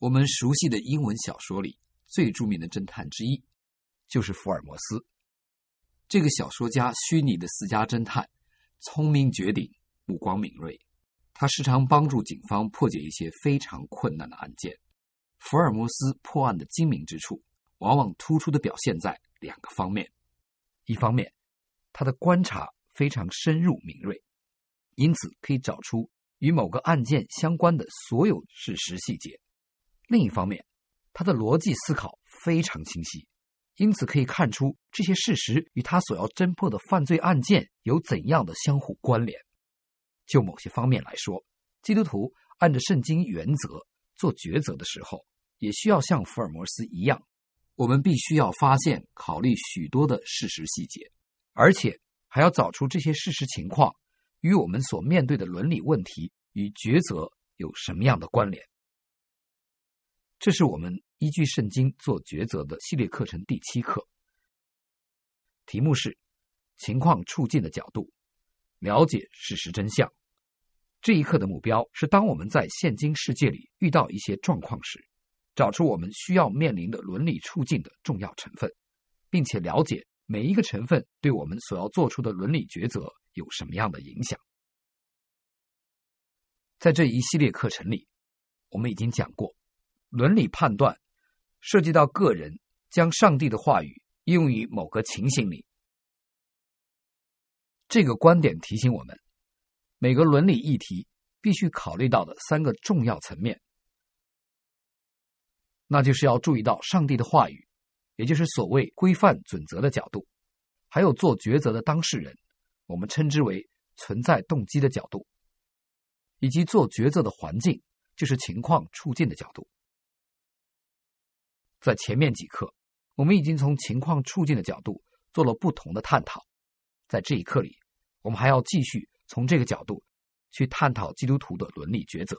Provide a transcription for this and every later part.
我们熟悉的英文小说里最著名的侦探之一就是福尔摩斯。这个小说家虚拟的私家侦探，聪明绝顶，目光敏锐，他时常帮助警方破解一些非常困难的案件。福尔摩斯破案的精明之处，往往突出的表现在两个方面。一方面，他的观察非常深入敏锐，因此可以找出与某个案件相关的所有事实细节。另一方面，他的逻辑思考非常清晰，因此可以看出这些事实与他所要侦破的犯罪案件有怎样的相互关联。就某些方面来说，基督徒按着圣经原则做抉择的时候，也需要像福尔摩斯一样，我们必须要发现、考虑许多的事实细节，而且还要找出这些事实情况与我们所面对的伦理问题与抉择有什么样的关联。这是我们依据圣经做抉择的系列课程第7课，题目是情况处境的角度，了解事实真相。这一课的目标是当我们在现今世界里遇到一些状况时，找出我们需要面临的伦理处境的重要成分，并且了解每一个成分对我们所要做出的伦理抉择有什么样的影响。在这一系列课程里，我们已经讲过，伦理判断涉及到个人将上帝的话语应用于某个情形里。这个观点提醒我们，每个伦理议题必须考虑到的3个重要层面，那就是要注意到上帝的话语，也就是所谓规范准则的角度，还有做抉择的当事人，我们称之为存在动机的角度，以及做抉择的环境，就是情况处境的角度。在前面几课，我们已经从情况处境的角度做了不同的探讨。在这一课里，我们还要继续从这个角度去探讨基督徒的伦理抉择。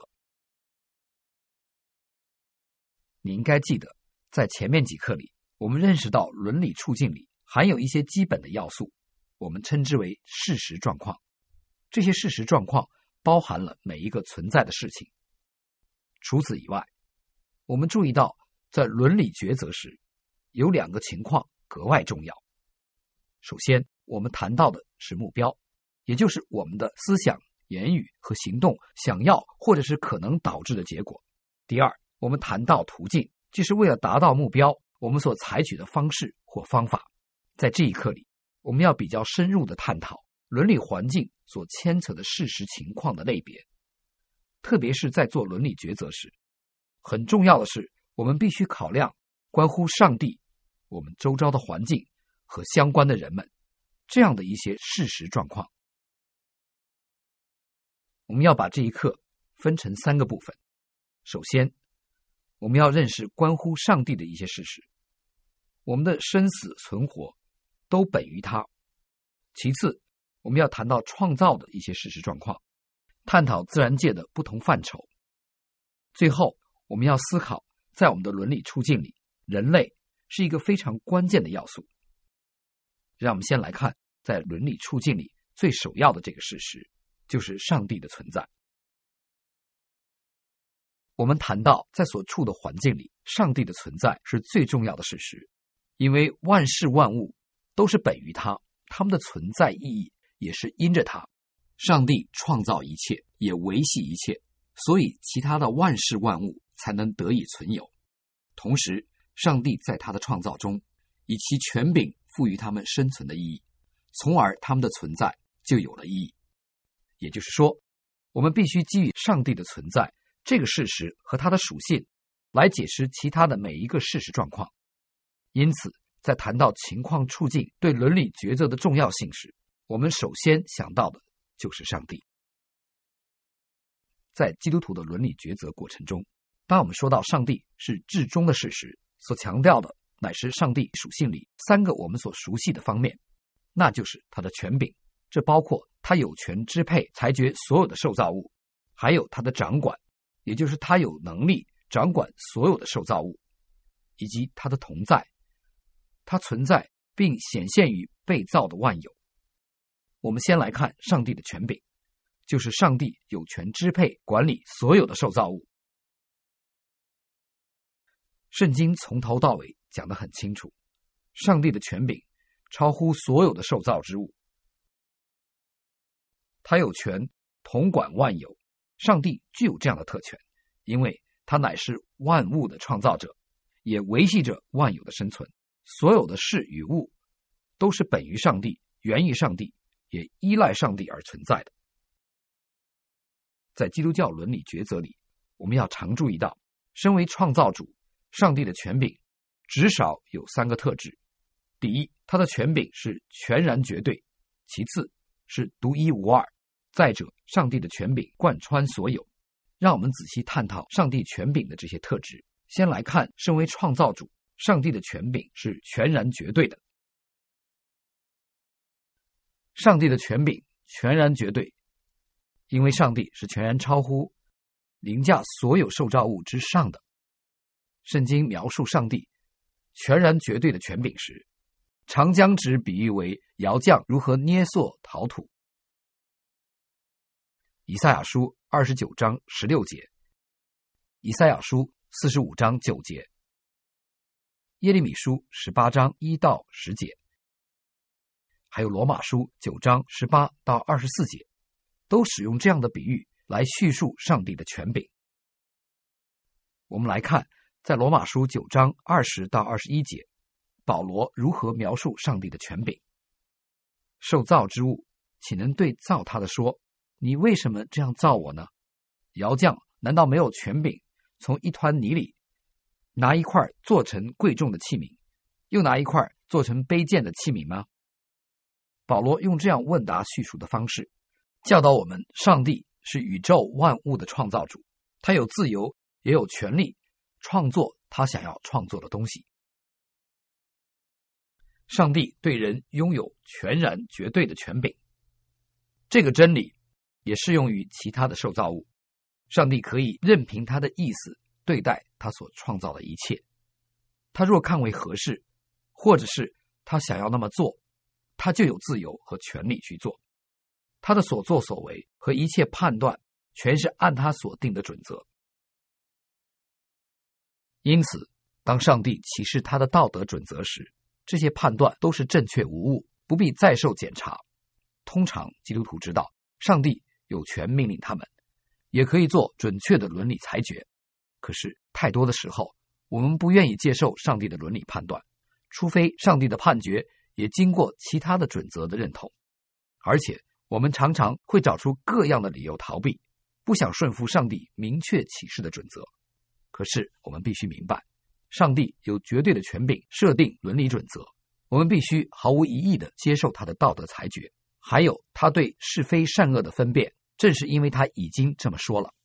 你应该记得，在前面几课里，我们认识到伦理处境里含有一些基本的要素，我们称之为事实状况。这些事实状况包含了每一个存在的事情。除此以外，我们注意到在伦理抉择时，有2个情况格外重要。首先，我们谈到的是目标，也就是我们的思想、言语和行动想要或者是可能导致的结果。第二，我们谈到途径，就是为了达到目标，我们所采取的方式或方法。在这一课里，我们要比较深入的探讨伦理环境所牵扯的事实情况的类别。特别是在做伦理抉择时，很重要的是，我们必须考量关乎上帝、我们周遭的环境和相关的人们这样的一些事实状况。我们要把这一课分成3个部分。首先，我们要认识关乎上帝的一些事实，我们的生死存活都本于他。其次，我们要谈到创造的一些事实状况，探讨自然界的不同范畴。最后，我们要思考在我们的伦理处境里，人类是一个非常关键的要素。让我们先来看在伦理处境里最首要的这个事实，就是上帝的存在。我们谈到在所处的环境里，上帝的存在是最重要的事实，因为万事万物都是本于他，他们的存在意义也是因着他。上帝创造一切，也维系一切，所以其他的万事万物才能得以存有。同时，上帝在他的创造中以其权柄赋予他们生存的意义，从而他们的存在就有了意义。也就是说，我们必须基于上帝的存在这个事实和它的属性来解释其他的每一个事实状况。因此，在谈到情况处境对伦理抉择的重要性时，我们首先想到的就是上帝。在基督徒的伦理抉择过程中，当我们说到上帝是至终的事实，所强调的乃是上帝属性里3个我们所熟悉的方面，那就是他的权柄，这包括他有权支配裁决所有的受造物，还有他的掌管，也就是他有能力掌管所有的受造物，以及他的同在，他存在并显现于被造的万有。我们先来看上帝的权柄，就是上帝有权支配管理所有的受造物。 圣经从头到尾讲得很清楚，上帝的权柄超乎所有的受造之物，他有权统管万有。上帝具有这样的特权，因为他乃是万物的创造者，也维系着万有的生存。所有的事与物都是本于上帝，源于上帝，也依赖上帝而存在的。在基督教伦理抉择里，我们要常注意到，身为创造主，上帝的权柄至少有3个特质。第一，他的权柄是全然绝对；其次是独一无二；再者，上帝的权柄贯穿所有。让我们仔细探讨上帝权柄的这些特质。先来看，身为创造主，上帝的权柄是全然绝对的。上帝的权柄全然绝对，因为上帝是全然超乎凌驾所有受造物之上的。圣经描述上帝全然绝对的权柄时，常将之比喻为窑匠如何捏塑陶土。以赛亚书29章16节，以赛亚书45章9节，耶利米书18章1到10节，还有罗马书9章18到24节，都使用这样的比喻来叙述上帝的权柄。我们来看，在罗马书9章20到21节，保罗如何描述上帝的权柄。受造之物，岂能对造他的说，你为什么这样造我呢？窑匠难道没有权柄从一团泥里拿一块做成贵重的器皿，又拿一块做成卑贱的器皿吗？保罗用这样问答叙述的方式，教导我们，上帝是宇宙万物的创造主，他有自由，也有权利创作他想要创作的东西。上帝对人拥有全然绝对的权柄，这个真理也适用于其他的受造物。上帝可以任凭他的意思对待他所创造的一切，他若看为合适，或者是他想要那么做，他就有自由和权利去做。他的所作所为和一切判断全是按他所定的准则。因此，当上帝启示他的道德准则时，这些判断都是正确无误，不必再受检查。通常基督徒知道，上帝有权命令他们，也可以做准确的伦理裁决。可是太多的时候，我们不愿意接受上帝的伦理判断，除非上帝的判决也经过其他的准则的认同。而且我们常常会找出各样的理由逃避，不想顺服上帝明确启示的准则。可是我们必须明白，上帝有绝对的权柄设定伦理准则，我们必须毫无疑义地接受他的道德裁决，还有他对是非善恶的分辨，正是因为他已经这么说了。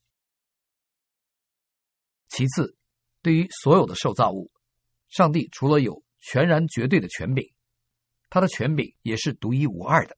其次，对于所有的受造物，上帝除了有全然绝对的权柄，他的权柄也是独一无二的。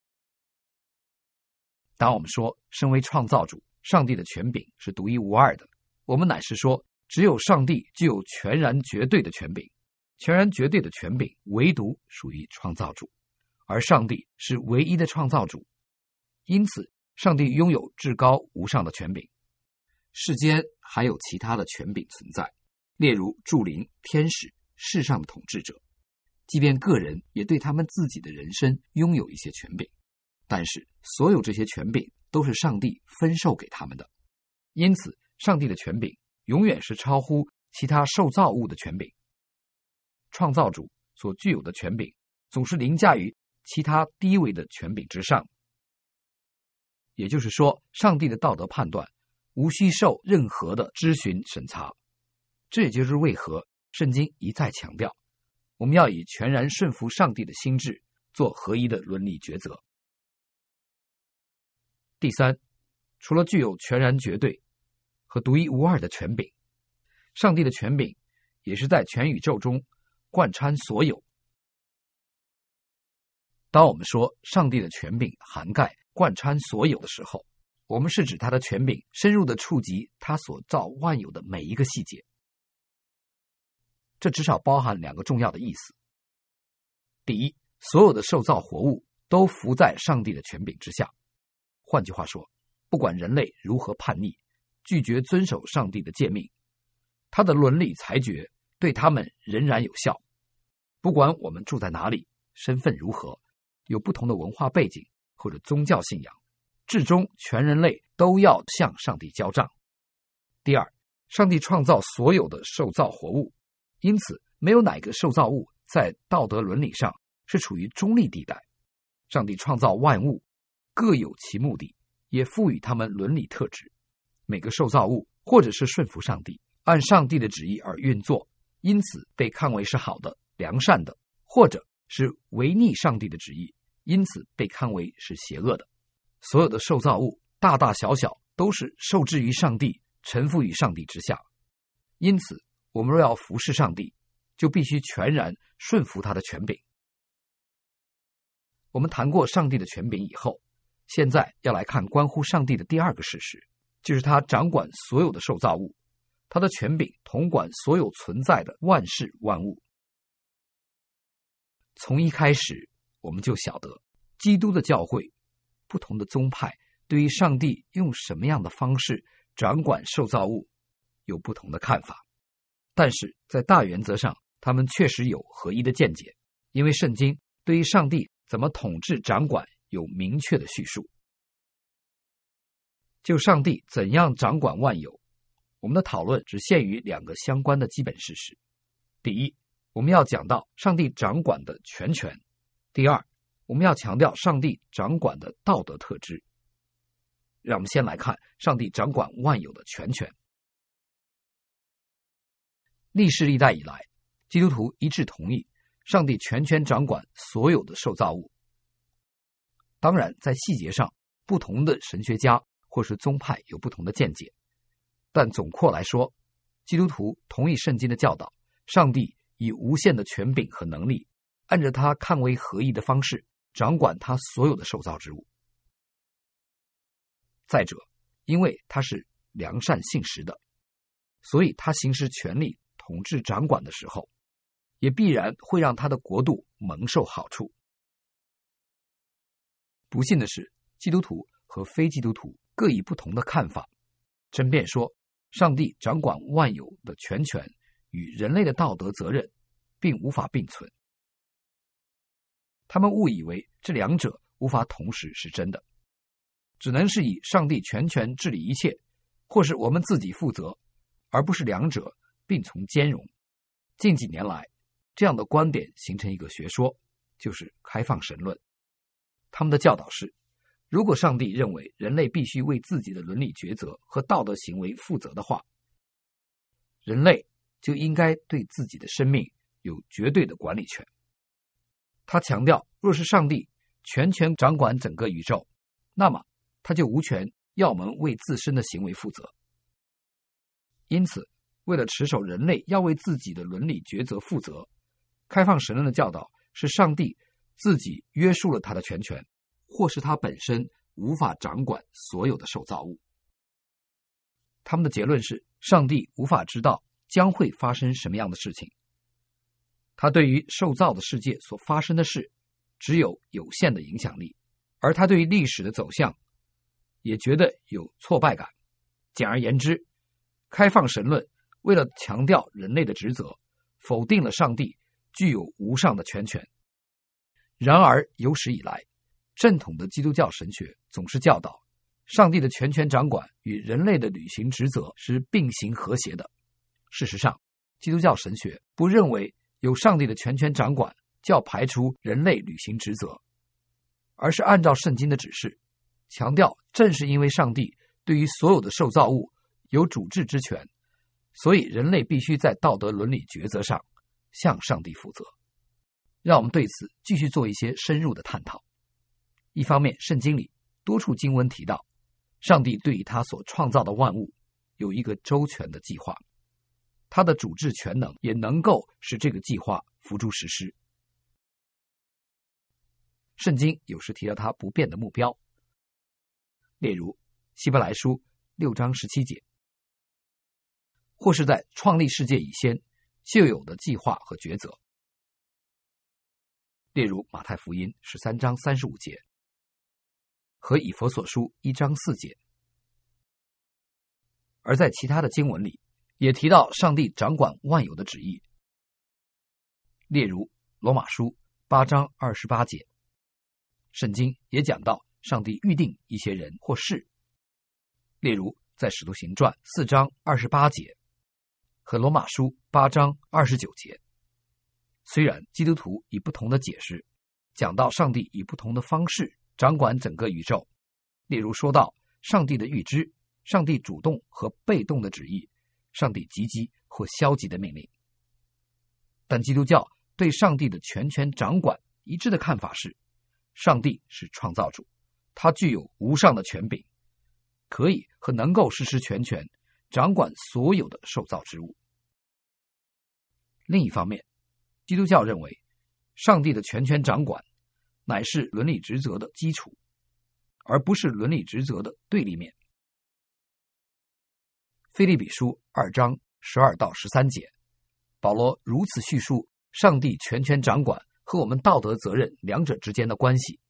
当我们说身为创造主，上帝的权柄是独一无二的，我们乃是说，只有上帝具有全然绝对的权柄，全然绝对的权柄唯独属于创造主，而上帝是唯一的创造主，因此上帝拥有至高无上的权柄。世间还有其他的权柄存在，例如诸灵、天使、世上的统治者，即便个人也对他们自己的人生拥有一些权柄，但是所有这些权柄都是上帝分授给他们的，因此上帝的权柄永远是超乎其他受造物的权柄。创造主所具有的权柄总是凌驾于其他低微的权柄之上，也就是说，上帝的道德判断无需受任何的质询审查。这也就是为何圣经一再强调，我们要以全然顺服上帝的心志做合一的伦理抉择。第三，除了具有全然绝对和独一无二的权柄，上帝的权柄也是在全宇宙中贯穿所有。当我们说上帝的权柄涵盖贯穿所有的时候，我们是指他的权柄深入地触及他所造万有的每一个细节。这至少包含2个重要的意思。第一，所有的受造活物都服在上帝的权柄之下。换句话说，不管人类如何叛逆，拒绝遵守上帝的诫命，他的伦理裁决对他们仍然有效。不管我们住在哪里，身份如何，有不同的文化背景或者宗教信仰，至终全人类都要向上帝交账。第二，上帝创造所有的受造活物，因此没有哪个受造物在道德伦理上是处于中立地带。上帝创造万物，各有其目的，也赋予他们伦理特质。每个受造物或者是顺服上帝，按上帝的旨意而运作，因此被看为是好的、良善的，或者是违逆上帝的旨意，因此被看为是邪恶的。所有的受造物，大大小小，都是受制于上帝，臣服于上帝之下。因此，我们若要服侍上帝，就必须全然顺服他的权柄。我们谈过上帝的权柄以后，现在要来看关乎上帝的第二个事实，就是他掌管所有的受造物，他的权柄统管所有存在的万事万物。从一开始，我们就晓得基督的教会，不同的宗派对于上帝用什么样的方式掌管受造物有不同的看法，但是在大原则上，他们确实有合一的见解，因为圣经对于上帝怎么统治掌管有明确的叙述。就上帝怎样掌管万有，我们的讨论只限于两个相关的基本事实。第一，我们要讲到上帝掌管的全权；第二，我们要强调上帝掌管的道德特质。让我们先来看上帝掌管万有的全权。历世历代以来，基督徒一致同意上帝全权掌管所有的受造物。当然，在细节上，不同的神学家或是宗派有不同的见解，但总括来说，基督徒同意圣经的教导，上帝以无限的权柄和能力，按着他看为合宜的方式掌管他所有的受造之物。再者，因为他是良善信实的，所以他行使权力统治掌管的时候，也必然会让他的国度蒙受好处。不幸的是，基督徒和非基督徒各以不同的看法，争辩说上帝掌管万有的全权与人类的道德责任并无法并存。他们误以为这两者无法同时是真的，只能是以上帝全权治理一切，或是我们自己负责，而不是两者并存兼容。近几年来，这样的观点形成一个学说，就是开放神论。他们的教导是，如果上帝认为人类必须为自己的伦理抉择和道德行为负责的话，人类就应该对自己的生命有绝对的管理权。他强调，若是上帝全权掌管整个宇宙，那么他就无权要我们为自身的行为负责。因此，为了持守人类要为自己的伦理抉择负责，开放神论的教导是上帝自己约束了他的全权，或是他本身无法掌管所有的受造物。他们的结论是，上帝无法知道将会发生什么样的事情，他对于受造的世界所发生的事只有有限的影响力，而他对于历史的走向也觉得有挫败感。简而言之，开放神论为了强调人类的职责，否定了上帝具有无上的全权。然而有史以来，正统的基督教神学总是教导上帝的全权掌管与人类的履行职责是并行和谐的。事实上，基督教神学不认为有上帝的全权掌管就要排除人类履行职责，而是按照圣经的指示，强调正是因为上帝对于所有的受造物有主治之权，所以人类必须在道德伦理抉择上向上帝负责。让我们对此继续做一些深入的探讨。一方面，圣经里多处经文提到，上帝对于他所创造的万物有一个周全的计划，他的主治全能也能够使这个计划付诸实施。圣经有时提到他不变的目标，例如希伯来书6章17节，或是在创立世界以前就有的计划和抉择，例如马太福音13章35节和以弗所书1章4节。而在其他的经文里也提到上帝掌管万有的旨意例如罗马书8章28节。圣经也讲到上帝预定一些人或事，例如在使徒行传4章28节和罗马书8章29节。虽然基督徒以不同的解释讲到上帝以不同的方式掌管整个宇宙，例如说到上帝的预知、上帝主动和被动的旨意、上帝积极或消极的命令，但基督教对上帝的全权掌管一致的看法是，上帝是创造主，他具有无上的权柄，可以和能够实施全权，掌管所有的受造之物。另一方面，基督教认为上帝的全权掌管乃是伦理职责的基础，而不是伦理职责的对立面。腓立比书2章12到13节，保罗如此叙述上帝全权掌管和我们道德责任两者之间的关系。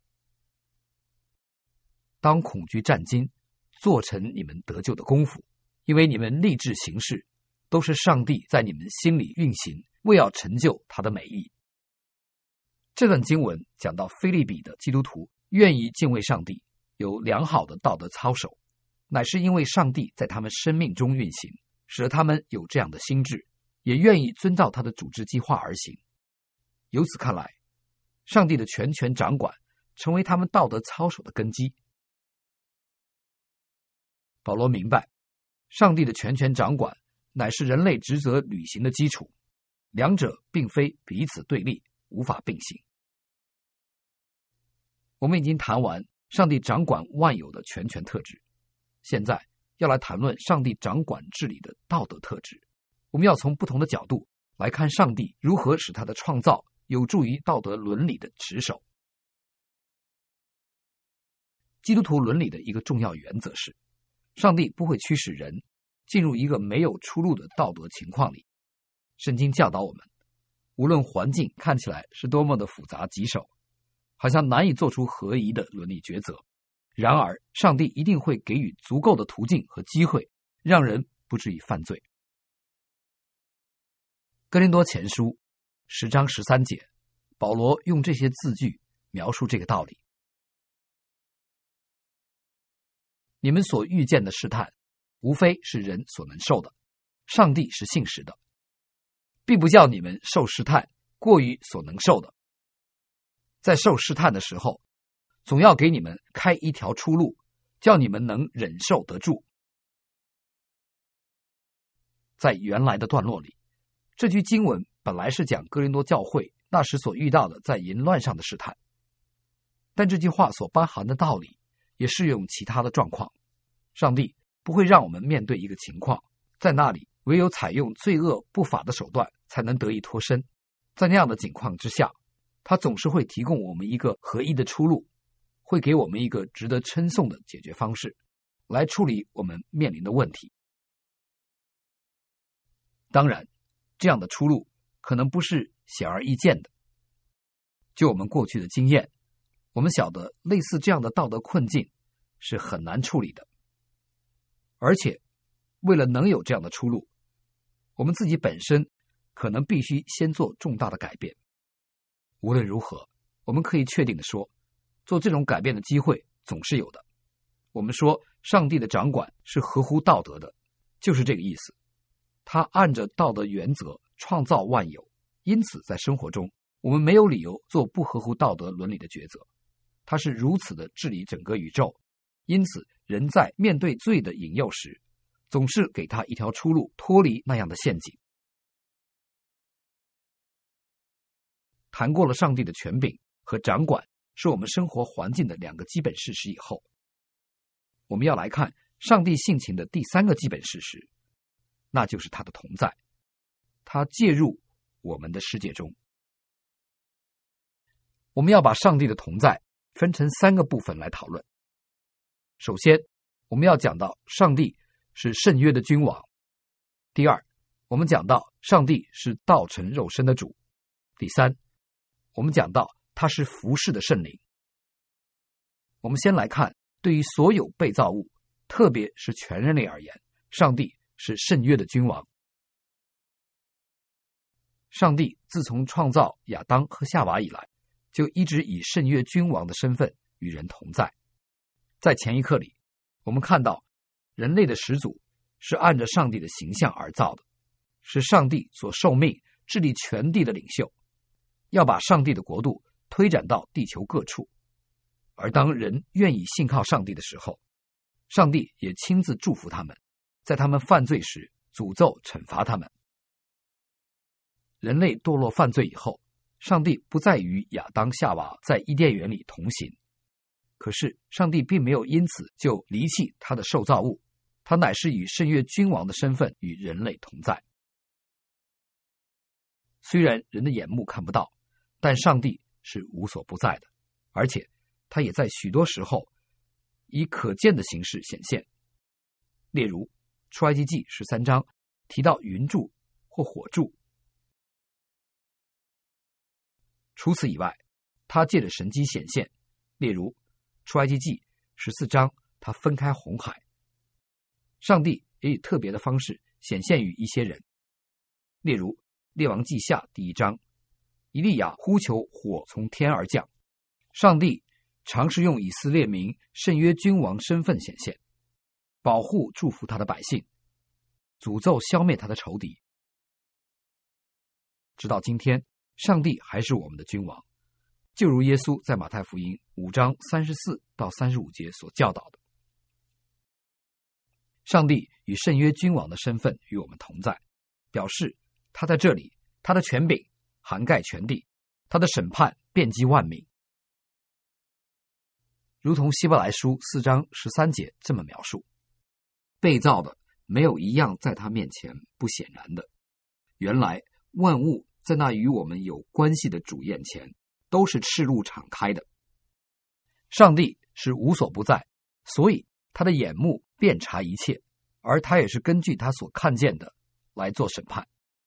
当恐惧战惊，做成你们得救的功夫，因为你们立志行事，都是上帝在你们心里运行，为要成就他的美意。这段经文讲到腓立比的基督徒愿意敬畏上帝，有良好的道德操守，乃是因为上帝在他们生命中运行，使得他们有这样的心智，也愿意遵照他的主治计划而行。由此看来，上帝的全权掌管成为他们道德操守的根基。保罗明白，上帝的全权掌管乃是人类职责履行的基础，两者并非彼此对立，无法并行。我们已经谈完上帝掌管万有的全权特质，现在要来谈论上帝掌管治理的道德特质。我们要从不同的角度来看上帝如何使他的创造有助于道德伦理的持守。基督徒伦理的一个重要原则是，上帝不会驱使人进入一个没有出路的道德情况里。圣经教导我们，无论环境看起来是多么的复杂棘手，好像难以做出合宜的伦理抉择，然而上帝一定会给予足够的途径和机会，让人不至于犯罪。哥林多前书10章13节，保罗用这些字句描述这个道理。你们所遇见的试探，无非是人所能受的，上帝是信实的，必不叫你们受试探过于所能受的。在受试探的时候，总要给你们开一条出路，叫你们能忍受得住。在原来的段落里，这句经文本来是讲哥林多教会那时所遇到的在淫乱上的试探，但这句话所包含的道理也适用其他的状况。上帝不会让我们面对一个情况，在那里唯有采用罪恶不法的手段才能得以脱身。在那样的情况之下，他总是会提供我们一个合一的出路，会给我们一个值得称颂的解决方式，来处理我们面临的问题。当然，这样的出路可能不是显而易见的。就我们过去的经验，我们晓得类似这样的道德困境是很难处理的。而且，为了能有这样的出路，我们自己本身可能必须先做重大的改变。无论如何，我们可以确定的说，做这种改变的机会总是有的。我们说上帝的掌管是合乎道德的，就是这个意思。他按着道德原则创造万有，因此在生活中，我们没有理由做不合乎道德伦理的抉择。他是如此的治理整个宇宙，因此人在面对罪的引诱时，总是给他一条出路，脱离那样的陷阱。谈过了上帝的权柄和掌管是我们生活环境的两个基本事实以后，我们要来看上帝性情的第三个基本事实，那就是他的同在。他介入我们的世界中。我们要把上帝的同在分成三个部分来讨论。首先，我们要讲到上帝是圣约的君王。第二，我们讲到上帝是道成肉身的主。第三，我们讲到他是服侍的圣灵。我们先来看，对于所有被造物，特别是全人类而言，上帝是圣约的君王。 上帝自从创造亚当和夏娃以来，就一直以圣约君王的身份与人同在。在前一课里，我们看到人类的始祖是按着上帝的形象而造的，是上帝所受命治理全地的领袖，要把上帝的国度推展到地球各处。而当人愿意信靠上帝的时候，上帝也亲自祝福他们，在他们犯罪时诅咒惩罚他们。人类堕落犯罪以后，上帝不再与亚当夏娃在伊甸园里同行，可是上帝并没有因此就离弃他的受造物，他乃是以圣约君王的身份与人类同在。虽然人的眼目看不到，但上帝是无所不在的，而且他也在许多时候以可见的形式显现。例如出埃及记13章提到云柱或火柱。除此以外，他借着神迹显现，例如出埃及记14章他分开红海。上帝也以特别的方式显现于一些人，例如列王记下第1章，以利亚呼求火从天而降。上帝尝试用以色列民圣约君王身份显现，保护祝福他的百姓，诅咒消灭他的仇敌。直到今天，上帝还是我们的君王，就如耶稣在马太福音5章34到35节所教导的。上帝以圣约君王的身份与我们同在，表示他在这里，他的权柄涵盖全地，他的审判遍及万民。如同希伯来书4章13节这么描述，被造的没有一样在他面前不显然的，原来万物在那与我们有关系的主眼前都是赤露敞开的。上帝是无所不在，所以他的眼目遍察一切，而他也是根据他所看见的来做审判。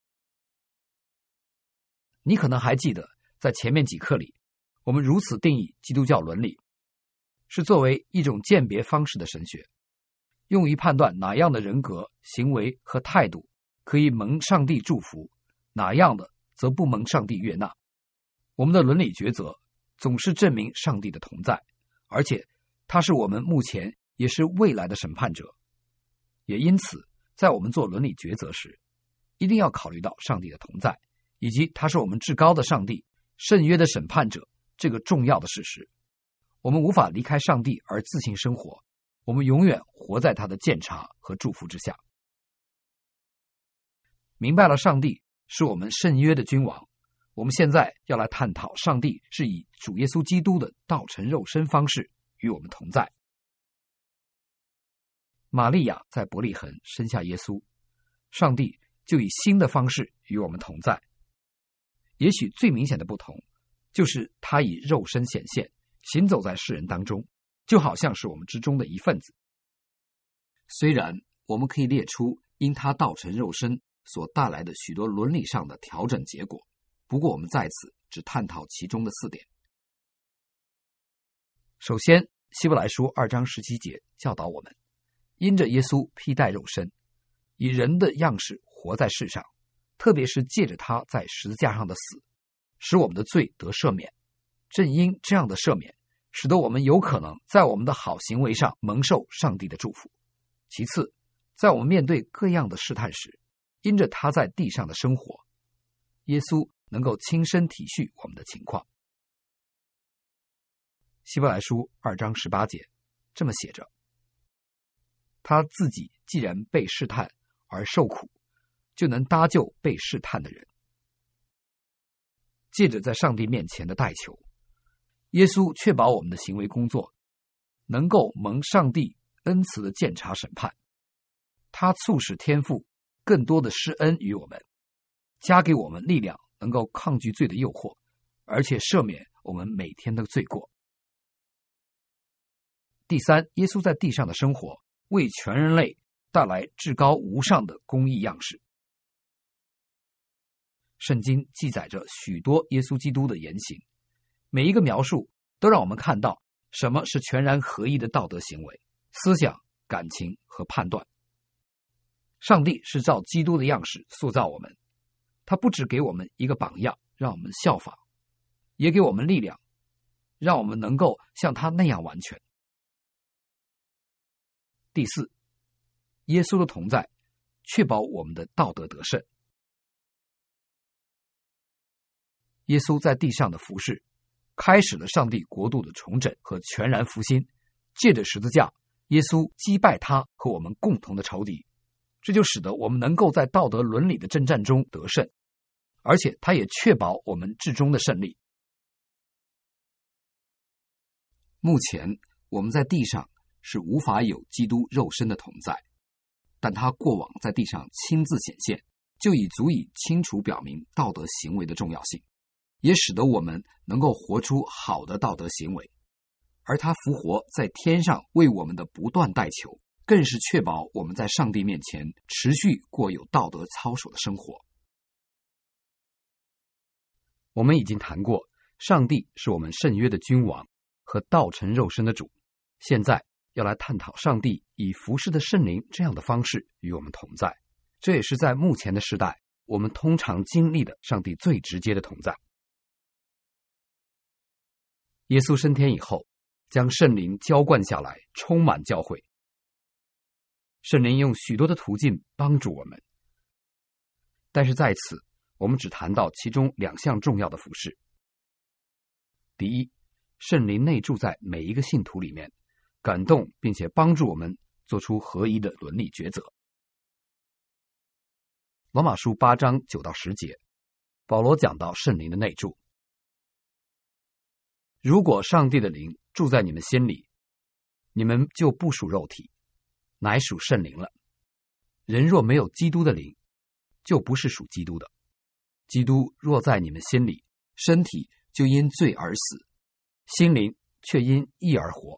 你可能还记得，在前面几课里，我们如此定义基督教伦理，是作为一种鉴别方式的神学，用于判断哪样的人格、行为和态度可以蒙上帝祝福，哪样的则不蒙上帝悦纳。我们的伦理抉择总是证明上帝的同在，而且他是我们目前也是未来的审判者。也因此，在我们做伦理抉择时，一定要考虑到上帝的同在，以及他是我们至高的上帝、圣约的审判者这个重要的事实。我们无法离开上帝而自行生活，我们永远活在他的鉴察和祝福之下。明白了上帝是我们圣约的君王，我们现在要来探讨上帝是以主耶稣基督的道成肉身方式与我们同在。玛利亚在伯利恒生下耶稣，上帝就以新的方式与我们同在。也许最明显的不同，就是他以肉身显现，行走在世人当中，就好像是我们之中的一份子。虽然我们可以列出因他道成肉身所带来的许多伦理上的调整结果，不过我们在此只探讨其中的4点。首先，希伯来书2章17节教导我们，因着耶稣披戴肉身，以人的样式活在世上，特别是借着他在十字架上的死，使我们的罪得赦免。正因这样的赦免，使得我们有可能在我们的好行为上蒙受上帝的祝福。其次，在我们面对各样的试探时，因着他在地上的生活，耶稣能够亲身体恤我们的情况。希伯来书2章18节这么写着，他自己既然被试探而受苦，就能搭救被试探的人。借着在上帝面前的代求，耶稣确保我们的行为工作能够蒙上帝恩慈的鉴察审判。他促使天父更多的施恩于我们，加给我们力量，能够抗拒罪的诱惑，而且赦免我们每天的罪过。第三，耶稣在地上的生活为全人类带来至高无上的公义样式。圣经记载着许多耶稣基督的言行，每一个描述都让我们看到什么是全然合一的道德行为、思想、感情和判断。上帝是照基督的样式塑造我们， 他不只给我们一个榜样，让我们效仿，也给我们力量，让我们能够像他那样完全。第四，耶稣的同在确保我们的道德得胜。耶稣在地上的服事，开始了上帝国度的重整和全然复兴。借着十字架，耶稣击败他和我们共同的仇敌，这就使得我们能够在道德伦理的征战中得胜，而且他也确保我们至终的胜利。目前我们在地上是无法有基督肉身的同在，但他过往在地上亲自显现，就已足以清楚表明道德行为的重要性，也使得我们能够活出好的道德行为。而他复活在天上为我们的不断代求，更是确保我们在上帝面前持续过有道德操守的生活。我们已经谈过，上帝是我们圣约的君王和道成肉身的主，现在要来探讨上帝以服侍的圣灵这样的方式与我们同在，这也是在目前的时代我们通常经历的上帝最直接的同在。耶稣升天以后，将圣灵浇灌下来，充满教会。圣灵用许多的途径帮助我们，但是在此我们只谈到其中2项重要的服事。第一，圣灵内住在每一个信徒里面，感动并且帮助我们做出合一的伦理抉择。罗马书8章9到10节，保罗讲到圣灵的内住。如果上帝的灵住在你们心里，你们就不属肉体，乃属圣灵了。人若没有基督的灵，就不是属基督的。基督若在你们心里，身体就因罪而死，心灵却因义而活。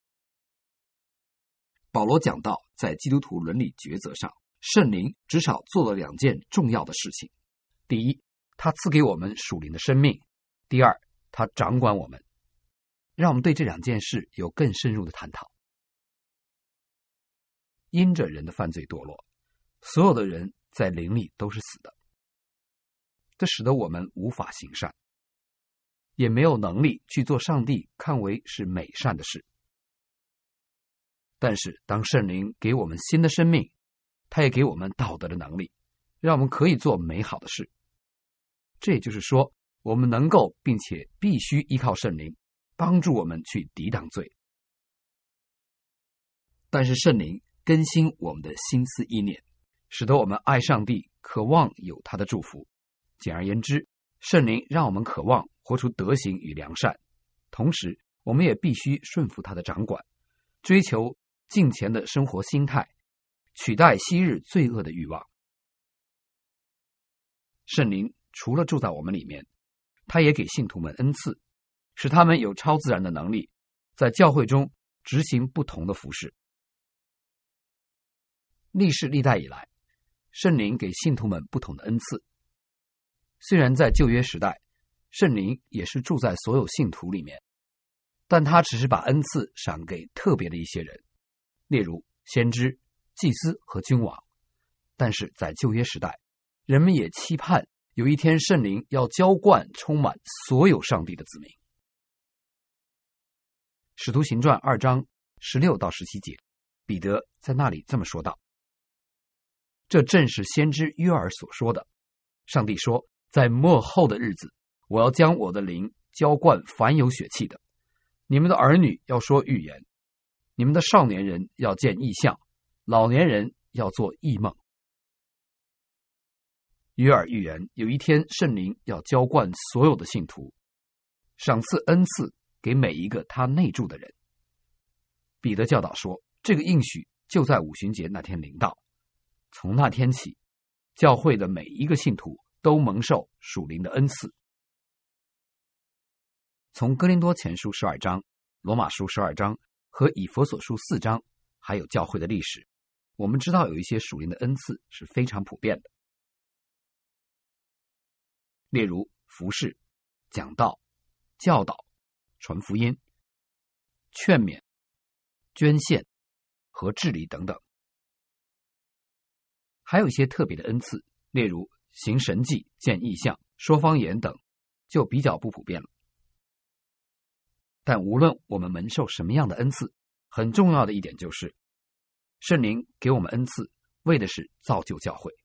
保罗讲到，在基督徒伦理抉择上，圣灵至少做了2件重要的事情。第一，他赐给我们属灵的生命；第二，他掌管我们。让我们对这2件事有更深入的探讨。因着人的犯罪堕落，所有的人在灵里都是死的，这使得我们无法行善，也没有能力去做上帝看为是美善的事。但是当圣灵给我们新的生命，他也给我们道德的能力，让我们可以做美好的事。这也就是说，我们能够并且必须依靠圣灵帮助我们去抵挡罪。但是圣灵更新我们的心思意念，使得我们爱上帝，渴望有他的祝福。简而言之，圣灵让我们渴望活出德行与良善，同时我们也必须顺服他的掌管，追求敬虔的生活心态，取代昔日罪恶的欲望。圣灵除了住在我们里面，他也给信徒们恩赐，使他们有超自然的能力，在教会中执行不同的服事。历世历代以来，圣灵给信徒们不同的恩赐。虽然在旧约时代，圣灵也是住在所有信徒里面，但他只是把恩赐赏给特别的一些人，例如先知、祭司和君王。但是在旧约时代，人们也期盼有一天圣灵要浇灌充满所有上帝的子民。使徒行传2章16到17节，彼得在那里这么说道：这正是先知约珥所说的，上帝说，在末后的日子，我要将我的灵浇灌凡有血气的，你们的儿女要说预言，你们的少年人要见异象，老年人要做异梦。约珥预言有一天圣灵要浇灌所有的信徒，赏赐恩赐给每一个他内住的人。彼得教导说，这个应许就在五旬节那天临到，从那天起，教会的每一个信徒都蒙受属灵的恩赐。从哥林多前书12章、罗马书12章和以弗所书4章，还有教会的历史，我们知道有一些属灵的恩赐是非常普遍的，例如服事、讲道、教导、传福音、劝勉、捐献和治理等等。还有一些特别的恩赐，例如行神迹、见异象、说方言等就比较不普遍了。但无论我们蒙受什么样的恩赐，很重要的一点就是，圣灵给我们恩赐，为的是造就教会。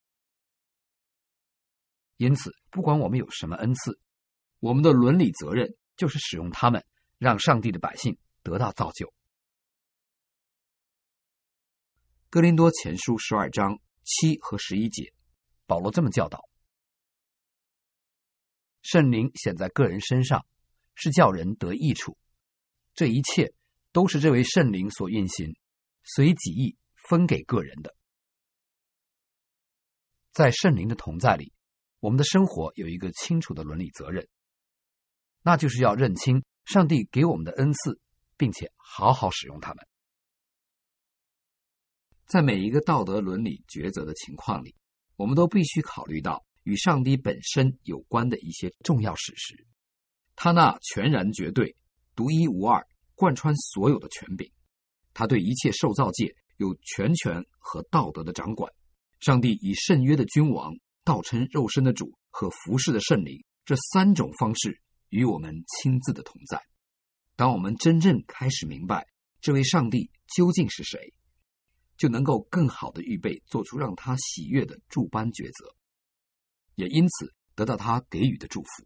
因此，不管我们有什么恩赐，我们的伦理责任就是使用它们，让上帝的百姓得到造就。哥林多前书12章7和11节，保罗这么教导：圣灵显在个人身上，是叫人得益处。这一切都是这位圣灵所运行，随己意分给个人的。在圣灵的同在里，我们的生活有一个清楚的伦理责任，那就是要认清上帝给我们的恩赐，并且好好使用它们。在每一个道德伦理抉择的情况里，我们都必须考虑到与上帝本身有关的一些重要事实。他那全然绝对、独一无二、贯穿所有的权柄，他对一切受造界有全权和道德的掌管。上帝以圣约的君王、道成肉身的主和服侍的圣灵这三种方式与我们亲自的同在。当我们真正开始明白这位上帝究竟是谁，就能够更好的预备做出让他喜悦的诸般抉择，也因此得到他给予的祝福。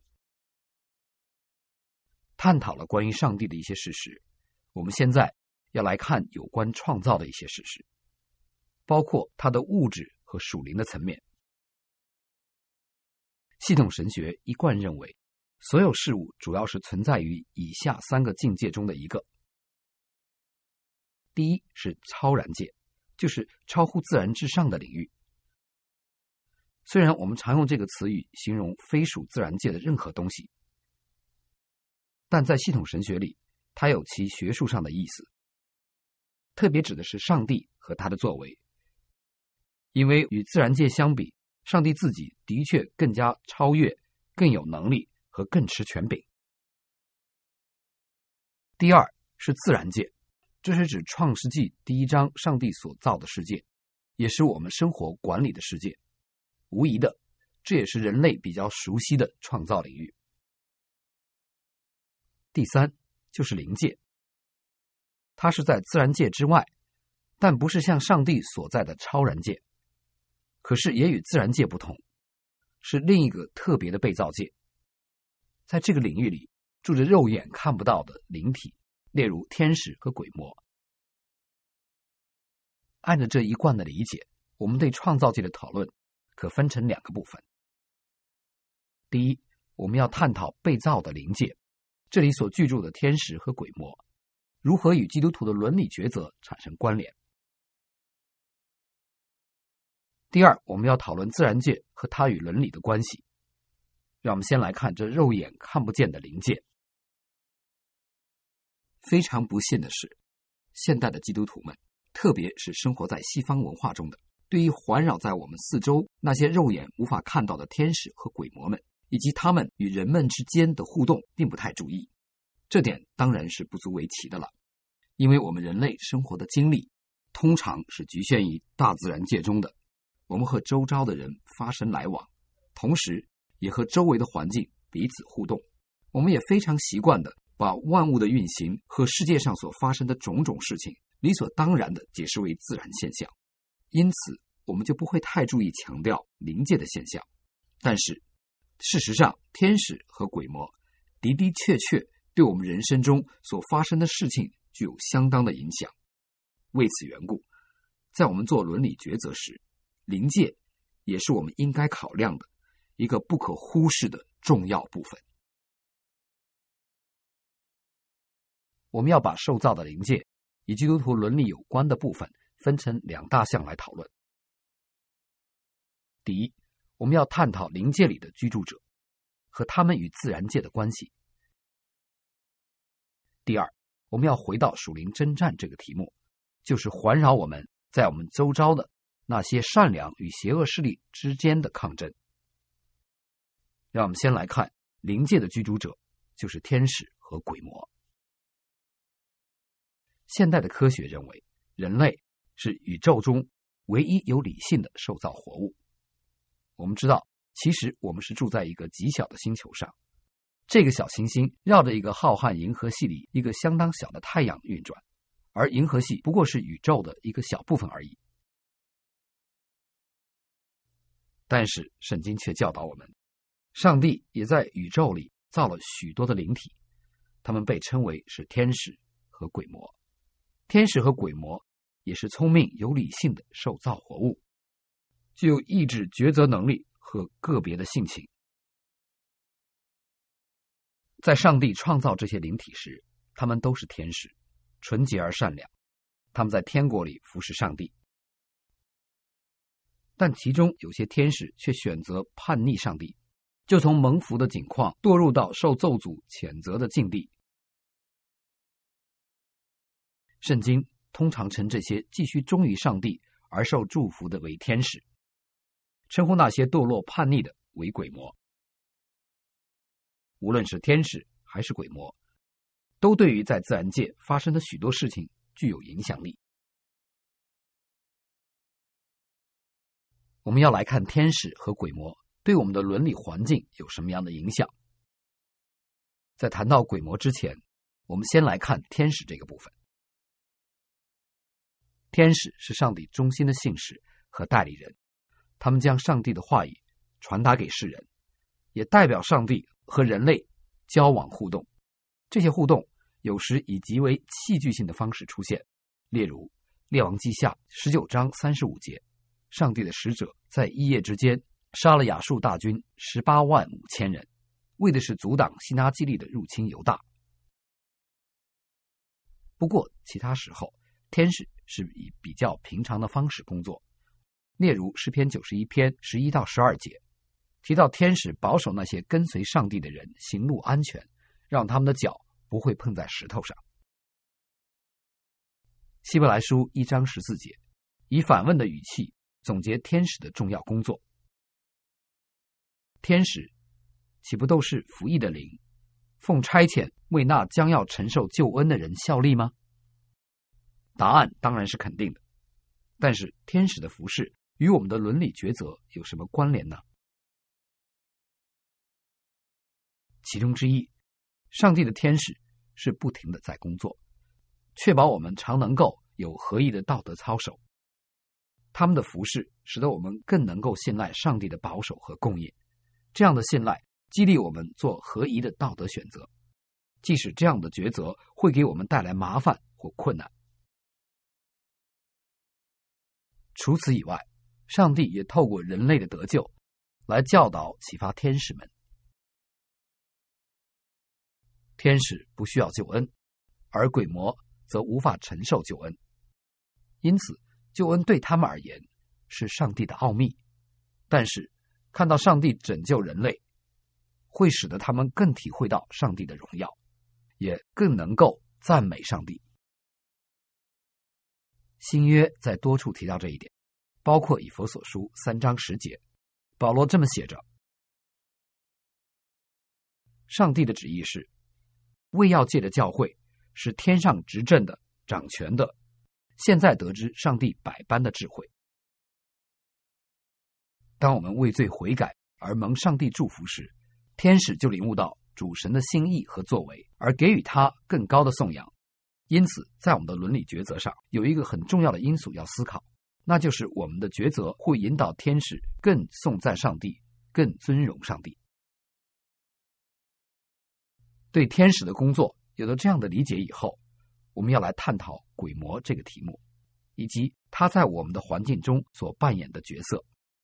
探讨了关于上帝的一些事实，我们现在要来看有关创造的一些事实，包括他的物质和属灵的层面。系统神学一贯认为，所有事物主要是存在于以下三个境界中的一个。第一是超然界，就是超乎自然之上的领域。虽然我们常用这个词语形容非属自然界的任何东西，但在系统神学里，它有其学术上的意思，特别指的是上帝和他的作为。因为与自然界相比，上帝自己的确更加超越、更有能力和更持权柄。第二是自然界，这是指创世纪第1章上帝所造的世界，也是我们生活管理的世界。无疑的，这也是人类比较熟悉的创造领域。第三就是灵界，它是在自然界之外，但不是像上帝所在的超然界，可是也与自然界不同，是另一个特别的被造界。在这个领域里，住着肉眼看不到的灵体，例如天使和鬼魔。按照这一贯的理解，我们对创造界的讨论可分成2个部分。第一，我们要探讨被造的灵界，这里所居住的天使和鬼魔如何与基督徒的伦理抉择产生关联。第二，我们要讨论自然界和它与伦理的关系。让我们先来看这肉眼看不见的灵界。非常不幸的是，现代的基督徒们，特别是生活在西方文化中的，对于环绕在我们四周那些肉眼无法看到的天使和鬼魔们，以及他们与人们之间的互动并不太注意。这点当然是不足为奇的了，因为我们人类生活的经历通常是局限于大自然界中的，我们和周遭的人发生来往，同时也和周围的环境彼此互动。我们也非常习惯的把万物的运行和世界上所发生的种种事情理所当然的解释为自然现象，因此我们就不会太注意强调灵界的现象。但是事实上，天使和鬼魔的的确确对我们人生中所发生的事情具有相当的影响。为此缘故，在我们做伦理抉择时，灵界也是我们应该考量的一个不可忽视的重要部分。我们要把受造的灵界与基督徒伦理有关的部分分成2大项来讨论。第一，我们要探讨灵界里的居住者和他们与自然界的关系。第二，我们要回到属灵征战这个题目，就是环绕我们在我们周遭的那些善良与邪恶势力之间的抗争。让我们先来看灵界的居住者，就是天使和鬼魔。现代的科学认为，人类是宇宙中唯一有理性的受造活物。我们知道， 其实我们是住在一个极小的星球上，这个小行星绕着一个浩瀚银河系里一个相当小的太阳运转，而银河系不过是宇宙的一个小部分而已。但是圣经却教导我们，上帝也在宇宙里造了许多的灵体，他们被称为是天使和鬼魔。天使和鬼魔也是聪明有理性的受造活物，具有意志抉择能力和个别的性情。在上帝创造这些灵体时，他们都是天使，纯洁而善良，他们在天国里服侍上帝。但其中有些天使却选择叛逆上帝，就从蒙福的境况堕入到受咒诅谴责的境地。圣经通常称这些继续忠于上帝而受祝福的为天使，称呼那些堕落叛逆的为鬼魔。无论是天使还是鬼魔，都对于在自然界发生的许多事情具有影响力。我们要来看天使和鬼魔对我们的伦理环境有什么样的影响。在谈到鬼魔之前，我们先来看天使这个部分。天使是上帝中心的信使和代理人，他们将上帝的话语传达给世人，也代表上帝和人类交往互动。这些互动有时以极为戏剧性的方式出现，例如列王记下19章35节，上帝的使者在一夜之间杀了亚述大军18万5千人，为的是阻挡西拿基立的入侵犹大。不过其他时候，天使是以比较平常的方式工作，例如诗篇91篇11到12节提到天使保守那些跟随上帝的人行路安全，让他们的脚不会碰在石头上。希伯来书1章14节以反问的语气总结天使的重要工作。天使岂不都是服役的灵，奉差遣为那将要承受救恩的人效力吗？答案当然是肯定的。但是天使的服事与我们的伦理抉择有什么关联呢？其中之一，上帝的天使是不停地在工作，确保我们常能够有合一的道德操守。他们的服事使得我们更能够信赖上帝的保守和供应，这样的信赖激励我们做合宜的道德选择，即使这样的抉择会给我们带来麻烦或困难。除此以外，上帝也透过人类的得救来教导启发天使们。天使不需要救恩，而鬼魔则无法承受救恩，因此救恩对他们而言是上帝的奥秘。但是看到上帝拯救人类，会使得他们更体会到上帝的荣耀，也更能够赞美上帝。新约在多处提到这一点，包括以弗所书3章10节，保罗这么写着：上帝的旨意是，为要借着教会，使天上执政的、掌权的，现在得知上帝百般的智慧。当我们为罪悔改而蒙上帝祝福时，天使就领悟到主神的心意和作为，而给予他更高的颂扬。因此在我们的伦理抉择上有一个很重要的因素要思考，那就是我们的抉择会引导天使更颂赞上帝，更尊荣上帝。对天使的工作有了这样的理解以后，我们要来探讨鬼魔这个题目，以及他在我们的环境中所扮演的角色。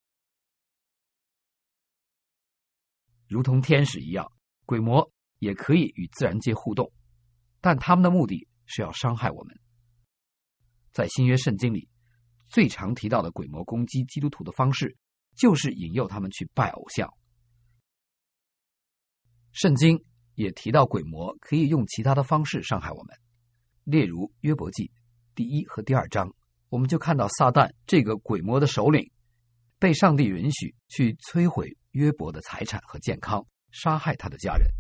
如同天使一样，鬼魔也可以与自然界互动，但他们的目的是要伤害我们。在新约圣经里，最常提到的鬼魔攻击基督徒的方式，就是引诱他们去拜偶像。圣经也提到鬼魔可以用其他的方式伤害我们，例如约伯记第1和第2章，我们就看到撒旦这个鬼魔的首领被上帝允许去摧毁约伯的财产和健康，杀害他的家人。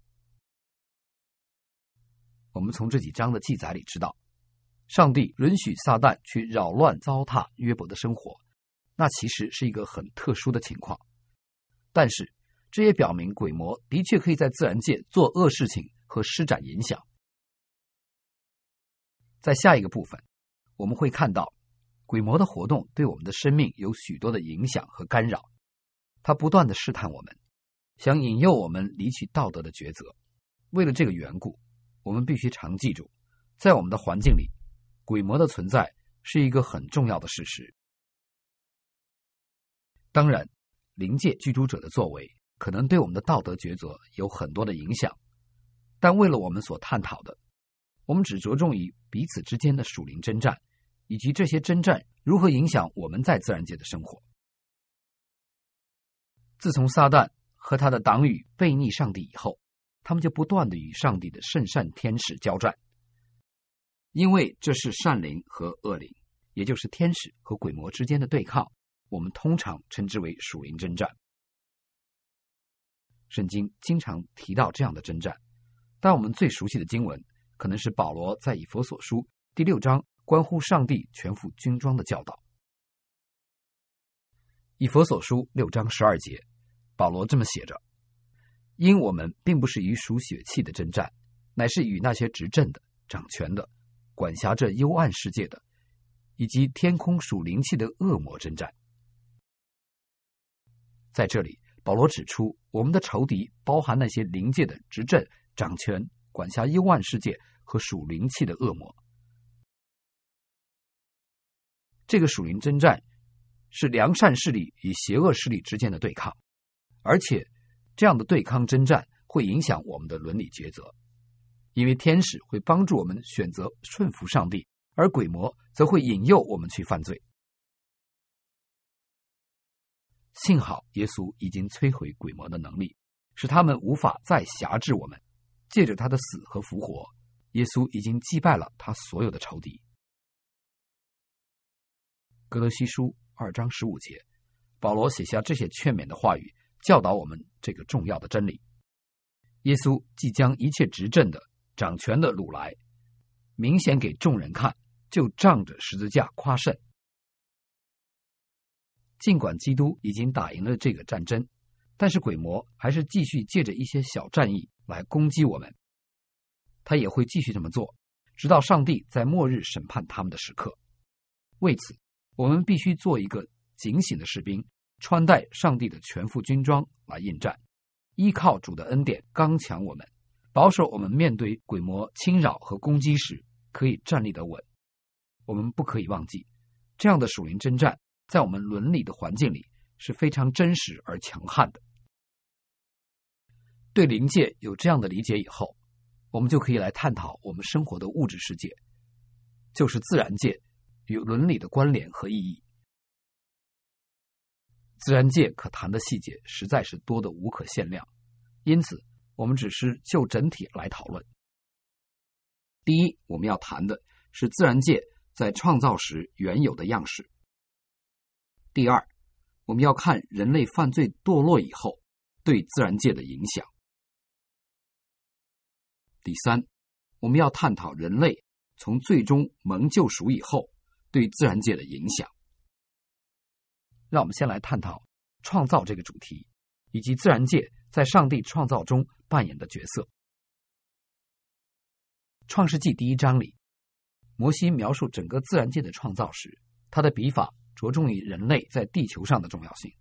我们从这几章的记载里知道，上帝允许撒旦去扰乱糟蹋约伯的生活，那其实是一个很特殊的情况。 但是这也表明鬼魔的确可以在自然界做恶事情和施展影响。在下一个部分，我们会看到鬼魔的活动对我们的生命有许多的影响和干扰，它不断地试探我们，想引诱我们离弃道德的抉择。为了这个缘故，我们必须常记住，在我们的环境里，鬼魔的存在是一个很重要的事实。当然，灵界居住者的作为可能对我们的道德抉择有很多的影响，但为了我们所探讨的，我们只着重于彼此之间的属灵征战，以及这些征战如何影响我们在自然界的生活。自从撒旦和他的党羽背逆上帝以后，他们就不断地与上帝的圣善天使交战，因为这是善灵和恶灵，也就是天使和鬼魔之间的对抗，我们通常称之为属灵征战。圣经经常提到这样的征战，但我们最熟悉的经文可能是保罗在以弗所书第6章关乎上帝全副军装的教导。以弗所书6章12节，保罗这么写着：因我们并不是与属血气的征战，乃是与那些执政的、掌权的、管辖这幽暗世界的，以及天空属灵气的恶魔征战。在这里，保罗指出，我们的仇敌包含那些灵界的执政、掌权、管辖幽暗世界和属灵气的恶魔。这个属灵征战是良善势力与邪恶势力之间的对抗，而且这样的对抗征战会影响我们的伦理抉择，因为天使会帮助我们选择顺服上帝，而鬼魔则会引诱我们去犯罪。幸好耶稣已经摧毁鬼魔的能力，使他们无法再辖制我们。借着他的死和复活，耶稣已经击败了他所有的仇敌。哥罗西书2章15节，保罗写下这些劝勉的话语，教导我们这个重要的真理。耶稣既将一切执政的、掌权的掳来，明显给众人看，就仗着十字架夸胜。尽管基督已经打赢了这个战争，但是鬼魔还是继续借着一些小战役来攻击我们。他也会继续这么做，直到上帝在末日审判他们的时刻。为此，我们必须做一个警醒的士兵，穿戴上帝的全副军装来应战，依靠主的恩典刚强我们，保守我们面对鬼魔侵扰和攻击时可以站立得稳。我们不可以忘记，这样的属灵征战在我们伦理的环境里是非常真实而强悍的。对灵界有这样的理解以后，我们就可以来探讨我们生活的物质世界，就是自然界与伦理的关联和意义。自然界可谈的细节实在是多得无可限量，因此我们只是就整体来讨论。第一，我们要谈的是自然界在创造时原有的样式。第二，我们要看人类犯罪堕落以后对自然界的影响。第三，我们要探讨人类从最终蒙救赎以后对自然界的影响。让我们先来探讨创造这个主题，以及自然界在上帝创造中扮演的角色。创世纪第1章里，摩西描述整个自然界的创造时，他的笔法着重于人类在地球上的重要性。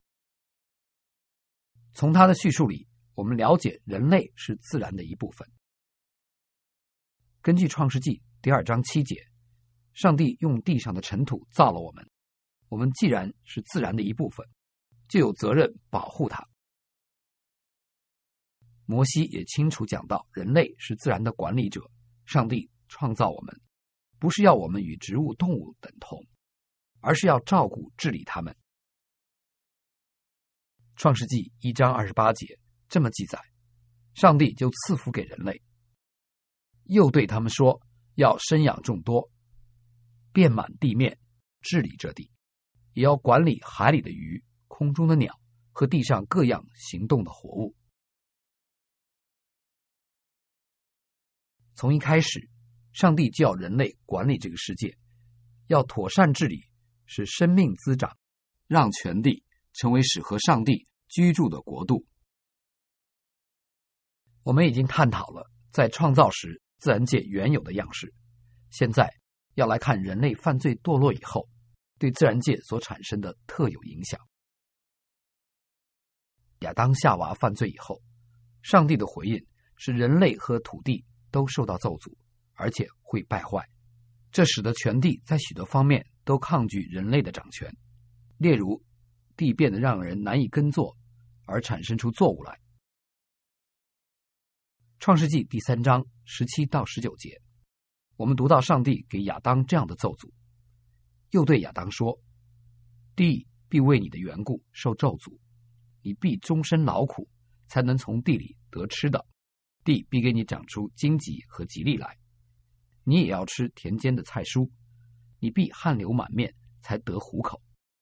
从他的叙述里，我们了解人类是自然的一部分。根据创世纪第2章7节，上帝用地上的尘土造了我们，我们既然是自然的一部分，就有责任保护它。摩西也清楚讲到，人类是自然的管理者，上帝创造我们，不是要我们与植物、动物等同，而是要照顾治理它们。创世纪1章28节这么记载，上帝就赐福给人类，又对他们说，要生养众多，遍满地面，治理这地，也要管理海里的鱼、空中的鸟和地上各样行动的活物。从一开始，上帝就要人类管理这个世界，要妥善治理，使生命滋长，让全地成为使合上帝居住的国度。我们已经探讨了在创造时自然界原有的样式，现在要来看人类犯罪堕落以后对自然界所产生的特有影响。亚当夏娃犯罪以后，上帝的回应是人类和土地都受到咒诅，而且会败坏，这使得全地在许多方面都抗拒人类的掌权，例如地变得让人难以耕作，而产生出作物来。创世纪第3章17到19节，我们读到上帝给亚当这样的咒诅，又对亚当说：地必为你的缘故受咒诅，你必终身劳苦，才能从地里得吃的，地必给你长出荆棘和吉利来，你也要吃田间的菜蔬，你必汗流满面，才得糊口。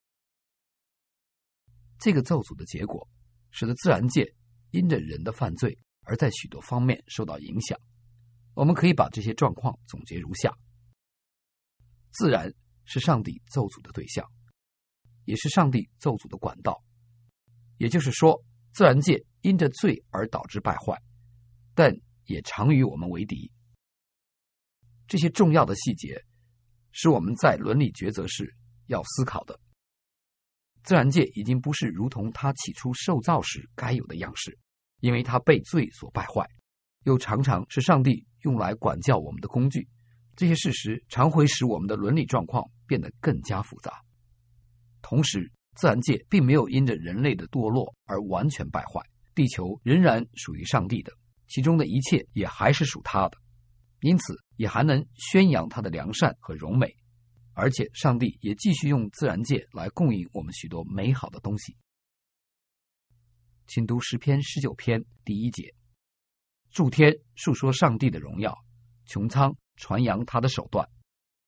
这个咒诅的结果使得自然界因着人的犯罪而在许多方面受到影响。我们可以把这些状况总结如下：自然是上帝咒诅的对象，也是上帝咒诅的管道。也就是说，自然界因着罪而导致败坏，但也常与我们为敌。这些重要的细节是我们在伦理抉择时要思考的。自然界已经不是如同它起初受造时该有的样式，因为它被罪所败坏，又常常是上帝用来管教我们的工具。这些事实常会使我们的伦理状况变得更加复杂。同时，自然界并没有因着人类的堕落而完全败坏，地球仍然属于上帝的，其中的一切也还是属他的，因此也还能宣扬他的良善和荣美。而且上帝也继续用自然界来供应我们许多美好的东西。请读诗篇19篇第1节：诸天述说上帝的荣耀，穹苍传扬他的手段。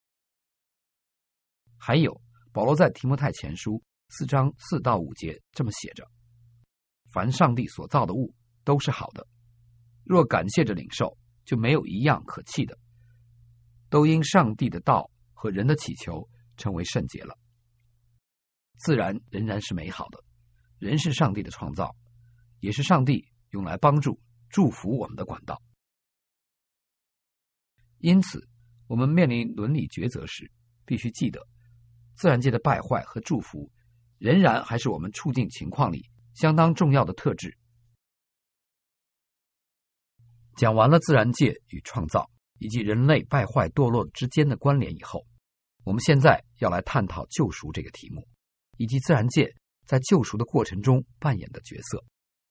还有保罗在提摩太前书4章4到5节这么写着：凡上帝所造的物都是好的，若感谢着领受，就没有一样可弃的，都因上帝的道和人的祈求成为圣洁了。自然仍然是美好的，人是上帝的创造，也是上帝用来帮助祝福我们的管道。因此我们面临伦理抉择时，必须记得自然界的败坏和祝福仍然还是我们处境情况里相当重要的特质。讲完了自然界与创造以及人类败坏堕落之间的关联以后，我们现在要来探讨救赎这个题目，以及自然界在救赎的过程中扮演的角色。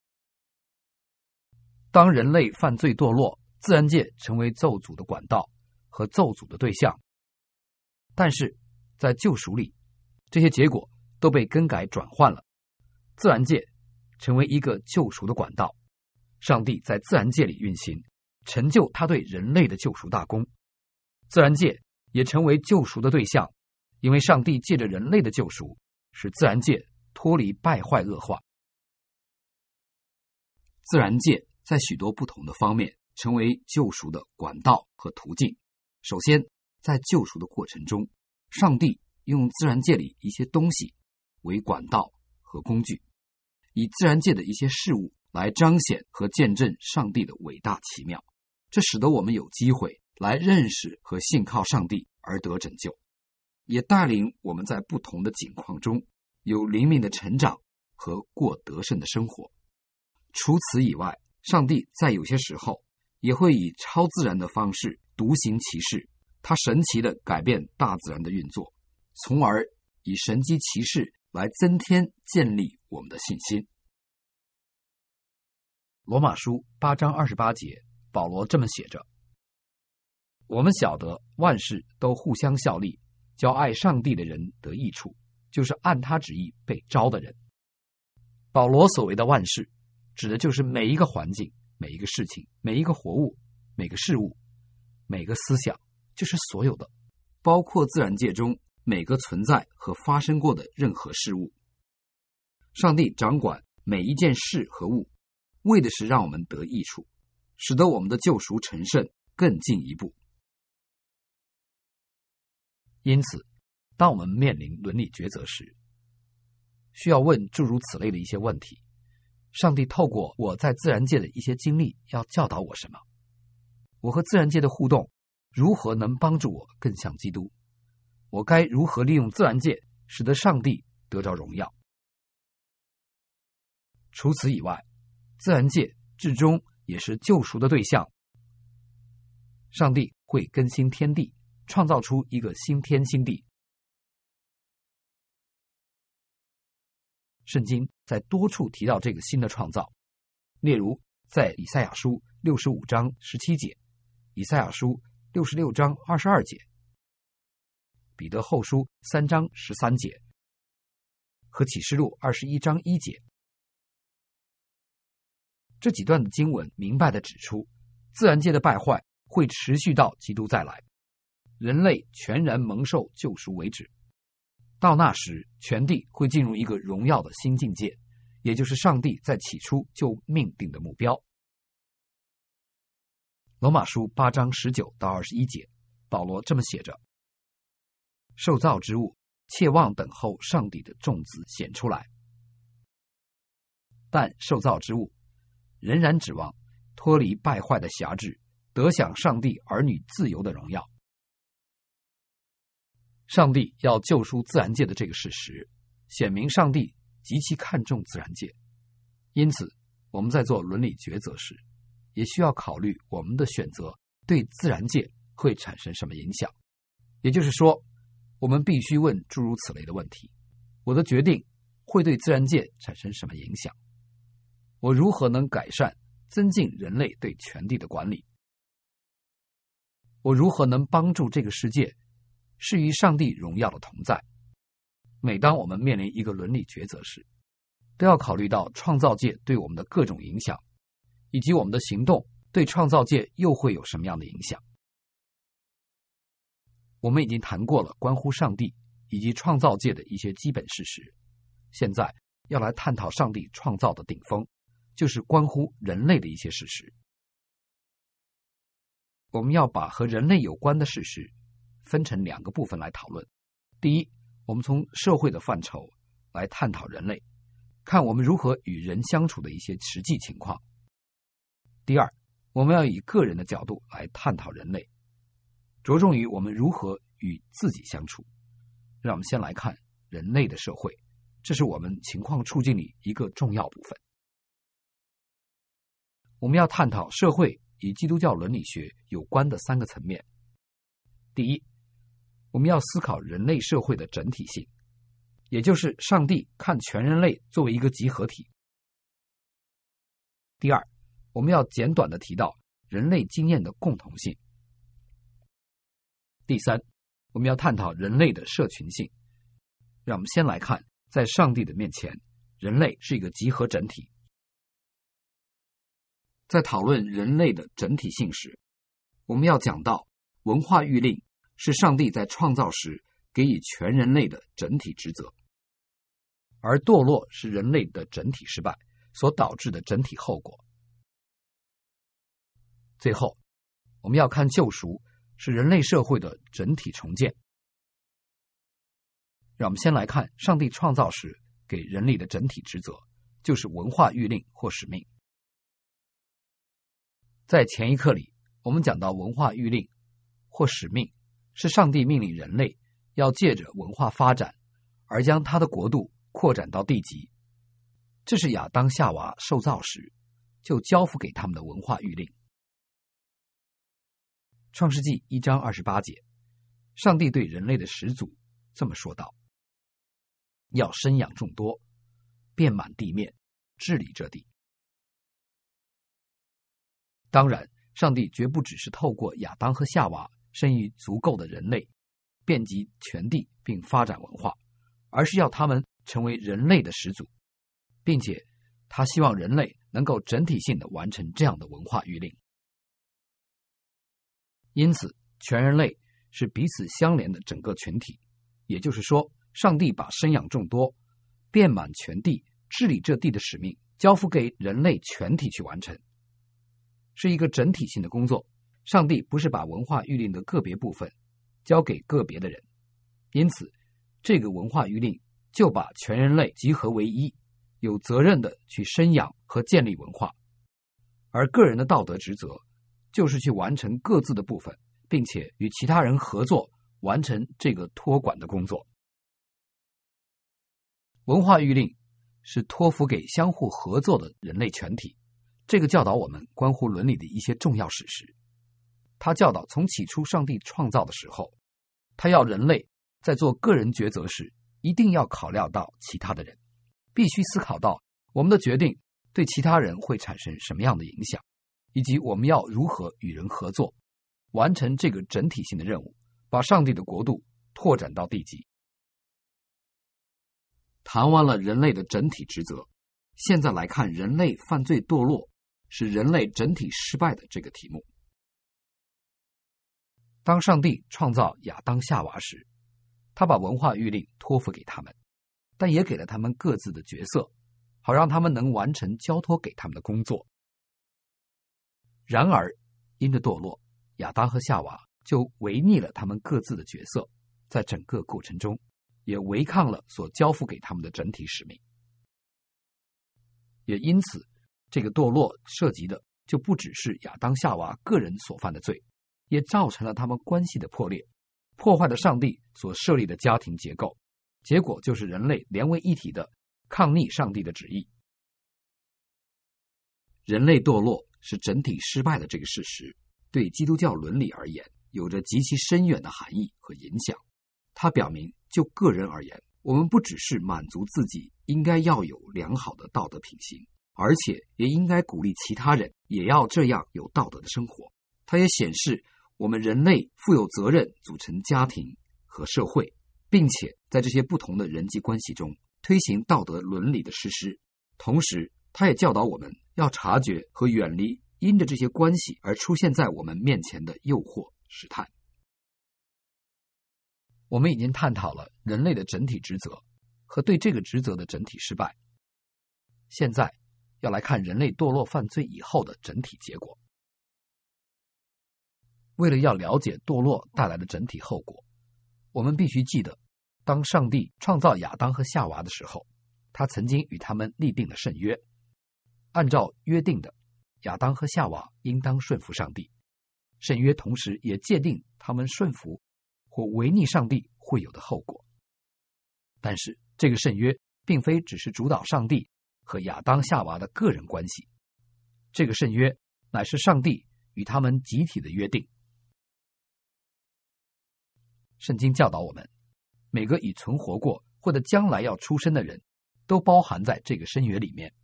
当人类犯罪堕落，自然界成为咒诅的管道和咒诅的对象，但是在救赎里，这些结果都被更改转换了。自然界成为一个救赎的管道，上帝在自然界里运行，成就他对人类的救赎大功。自然界也成为救赎的对象，因为上帝借着人类的救赎，使自然界脱离败坏恶化。自然界在许多不同的方面成为救赎的管道和途径。首先，在救赎的过程中，上帝用自然界里一些东西为管道和工具，以自然界的一些事物来彰显和见证上帝的伟大奇妙。这使得我们有机会来认识和信靠上帝而得拯救，也带领我们在不同的境况中有灵命的成长和过得胜的生活。除此以外，上帝在有些时候也会以超自然的方式独行其事，他神奇地改变大自然的运作，从而以神迹奇事来增添建立我们的信心。罗马书8章28节，保罗这么写着：我们晓得万事都互相效力，叫爱上帝的人得益处，就是按他旨意被招的人。保罗所谓的万事，指的就是每一个环境、每一个事情、每一个活物、每个事物、每个思想，就是所有的，包括自然界中每个存在和发生过的任何事物。上帝掌管每一件事和物，为的是让我们得益处，使得我们的救赎成圣更进一步。因此，当我们面临伦理抉择时，需要问诸如此类的一些问题， 上帝透过我在自然界的一些经历要教导我什么？我和自然界的互动如何能帮助我更像基督？我该如何利用自然界使得上帝得着荣耀？除此以外，自然界至终也是救赎的对象。上帝会更新天地，创造出一个新天新地。圣经在多处提到这个新的创造，例如在以赛亚书65章17节，以赛亚书66章22节，彼得后书3章13节和启示录21章1节。这几段的经文明白地指出，自然界的败坏会持续到基督再来，人类全然蒙受救赎为止。到那时，全地会进入一个荣耀的新境界，也就是上帝在起初就命定的目标。罗马书8章19到21节，保罗这么写着：受造之物切望等候上帝的众子显出来，但受造之物仍然指望脱离败坏的辖制，得享上帝儿女自由的荣耀。上帝要救赎自然界的这个事实，显明上帝极其看重自然界。因此，我们在做伦理抉择时，也需要考虑我们的选择对自然界会产生什么影响。也就是说，我们必须问诸如此类的问题：我的决定会对自然界产生什么影响？我如何能改善、增进人类对全地的管理？我如何能帮助这个世界是与上帝荣耀的同在？每当我们面临一个伦理抉择时，都要考虑到创造界对我们的各种影响，以及我们的行动对创造界又会有什么样的影响。我们已经谈过了关乎上帝以及创造界的一些基本事实，现在要来探讨上帝创造的顶峰，就是关乎人类的一些事实。我们要把和人类有关的事实分成2个部分来讨论。第一，我们从社会的范畴来探讨人类，看我们如何与人相处的一些实际情况。第二，我们要以个人的角度来探讨人类，着重于我们如何与自己相处。让我们先来看人类的社会，这是我们情况处境里一个重要部分。我们要探讨社会与基督教伦理学有关的3个层面。第一，我们要思考人类社会的整体性，也就是上帝看全人类作为一个集合体。第二，我们要简短地提到人类经验的共同性。第三，我们要探讨人类的社群性。让我们先来看，在上帝的面前，人类是一个集合整体。在讨论人类的整体性时，我们要讲到文化谕令是上帝在创造时给予全人类的整体职责，而堕落是人类的整体失败所导致的整体后果。最后，我们要看救赎是人类社会的整体重建。让我们先来看上帝创造时给人类的整体职责，就是文化谕令或使命。在前一课里，我们讲到文化谕令或使命是上帝命令人类要借着文化发展而将他的国度扩展到地极，这是亚当夏娃受造时就交付给他们的文化谕令。创世纪1章28节，上帝对人类的始祖这么说道：要生养众多，遍满地面，治理这地。当然，上帝绝不只是透过亚当和夏娃生育足够的人类，遍及全地并发展文化，而是要他们成为人类的始祖，并且他希望人类能够整体性的完成这样的文化谕令。因此，全人类是彼此相连的整个群体，也就是说，上帝把生养众多、遍满全地、治理这地的使命交付给人类全体去完成，是一个整体性的工作。上帝不是把文化谕令的个别部分交给个别的人，因此这个文化谕令就把全人类集合为一， 有责任的去生养和建立文化，而个人的道德职责就是去完成各自的部分，并且与其他人合作完成这个托管的工作。文化谕令是托付给相互合作的人类全体，这个教导我们关乎伦理的一些重要事实。他教导从起初上帝创造的时候，他要人类在做个人抉择时一定要考量到其他的人，必须思考到我们的决定对其他人会产生什么样的影响，以及我们要如何与人合作，完成这个整体性的任务，把上帝的国度拓展到地极。谈完了人类的整体职责，现在来看人类犯罪堕落是人类整体失败的这个题目。当上帝创造亚当夏娃时，他把文化谕令托付给他们，但也给了他们各自的角色，好让他们能完成交托给他们的工作。然而因着堕落，亚当和夏娃就违逆了他们各自的角色，在整个过程中也违抗了所交付给他们的整体使命。也因此，这个堕落涉及的就不只是亚当夏娃个人所犯的罪，也造成了他们关系的破裂，破坏了上帝所设立的家庭结构，结果就是人类连为一体的抗逆上帝的旨意。人类堕落是整体失败的这个事实，对基督教伦理而言有着极其深远的含义和影响。它表明，就个人而言，我们不只是满足自己应该要有良好的道德品行，而且也应该鼓励其他人也要这样有道德的生活。它也显示我们人类负有责任组成家庭和社会，并且在这些不同的人际关系中推行道德伦理的实施。同时，它也教导我们要察觉和远离因着这些关系而出现在我们面前的诱惑试探。我们已经探讨了人类的整体职责和对这个职责的整体失败，现在要来看人类堕落犯罪以后的整体结果。为了要了解堕落带来的整体后果，我们必须记得，当上帝创造亚当和夏娃的时候，他曾经与他们立定了圣约。按照约定的，亚当和夏娃应当顺服上帝。圣约同时也界定他们顺服或违逆上帝会有的后果。但是这个圣约并非只是主导上帝和亚当夏娃的个人关系，这个圣约乃是上帝与他们集体的约定。圣经教导我们，每个已存活过或者将来要出生的人都包含在这个圣约里面。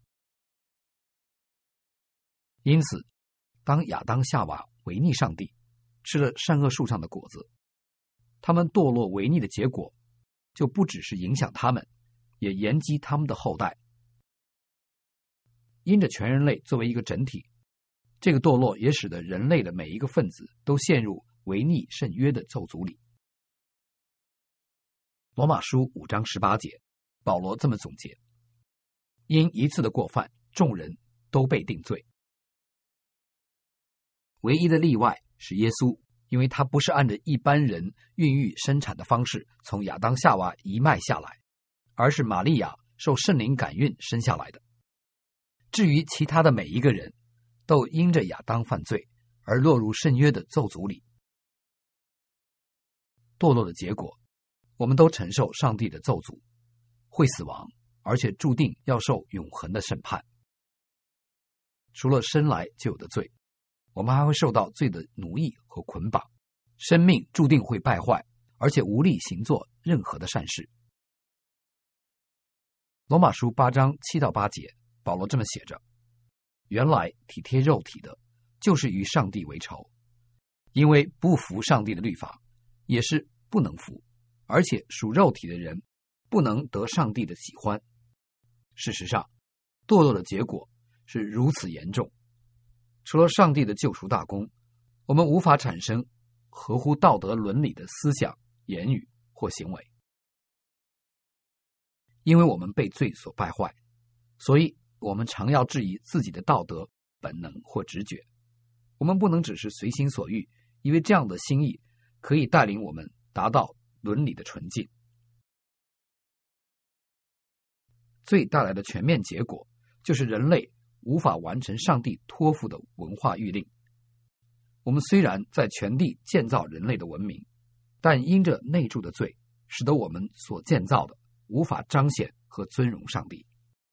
因此，当亚当夏娃违逆上帝，吃了善恶树上的果子，他们堕落违逆的结果就不只是影响他们，也延及他们的后代。因着全人类作为一个整体，这个堕落也使得人类的每一个分子都陷入违逆圣约的咒诅里。罗马书5章18节，保罗这么总结：因一次的过犯，众人都被定罪。唯一的例外是耶稣，因为他不是按照一般人孕育生产的方式从亚当夏娃一脉下来，而是玛利亚受圣灵感孕生下来的。至于其他的每一个人，都因着亚当犯罪而落入圣约的咒诅里。堕落的结果，我们都承受上帝的咒诅，会死亡，而且注定要受永恒的审判。除了生来就有的罪，我们还会受到罪的奴役和捆绑，生命注定会败坏，而且无力行做任何的善事。罗马书8章7到8节，保罗这么写着：原来体贴肉体的，就是与上帝为仇，因为不服上帝的律法，也是不能服，而且属肉体的人不能得上帝的喜欢。事实上，堕落的结果是如此严重，除了上帝的救赎大功，我们无法产生合乎道德伦理的思想、言语或行为。因为我们被罪所败坏，所以我们常要质疑自己的道德、本能或直觉。我们不能只是随心所欲，因为这样的心意可以带领我们达到伦理的纯净。 罪带来的全面结果，就是人类无法完成上帝托付的文化谕令。我们虽然在全地建造人类的文明，但因着内住的罪，使得我们所建造的无法彰显和尊荣上帝。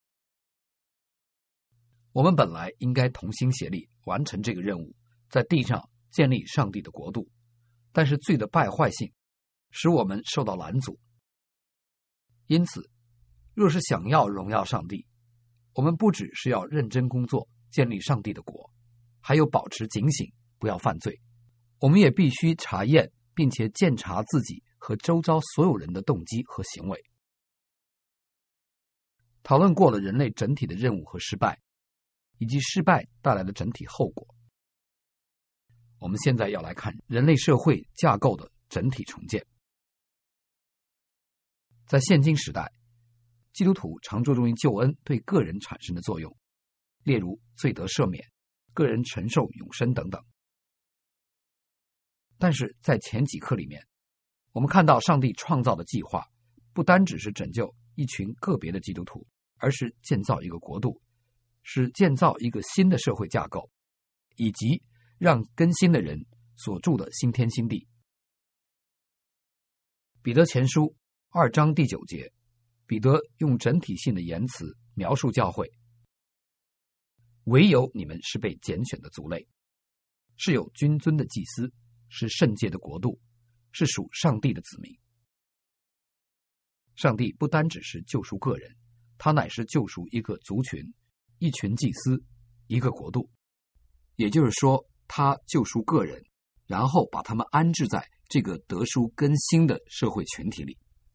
我们本来应该同心协力完成这个任务，在地上建立上帝的国度，但是罪的败坏性使我们受到拦阻。因此，若是想要荣耀上帝，我们不只是要认真工作建立上帝的国，还有保持警醒，不要犯罪。我们也必须查验并且鉴察自己和周遭所有人的动机和行为。讨论过了人类整体的任务和失败，以及失败带来的整体后果。我们现在要来看人类社会架构的整体重建。在现今时代，基督徒常注重于救恩对个人产生的作用，例如罪得赦免、个人承受永生等等。但是在前几课里面，我们看到上帝创造的计划不单只是拯救一群个别的基督徒，而是建造一个国度，是建造一个新的社会架构，以及让更新的人所住的新天新地。彼得前书2章第9节，彼得用整体性的言辞描述教会：唯有你们是被拣选的族类，是有君尊的祭司，是圣洁的国度，是属上帝的子民。上帝不单只是救赎个人，他乃是救赎一个族群、一群祭司、一个国度。也就是说，他救赎个人，然后把他们安置在这个得赎更新的社会群体里。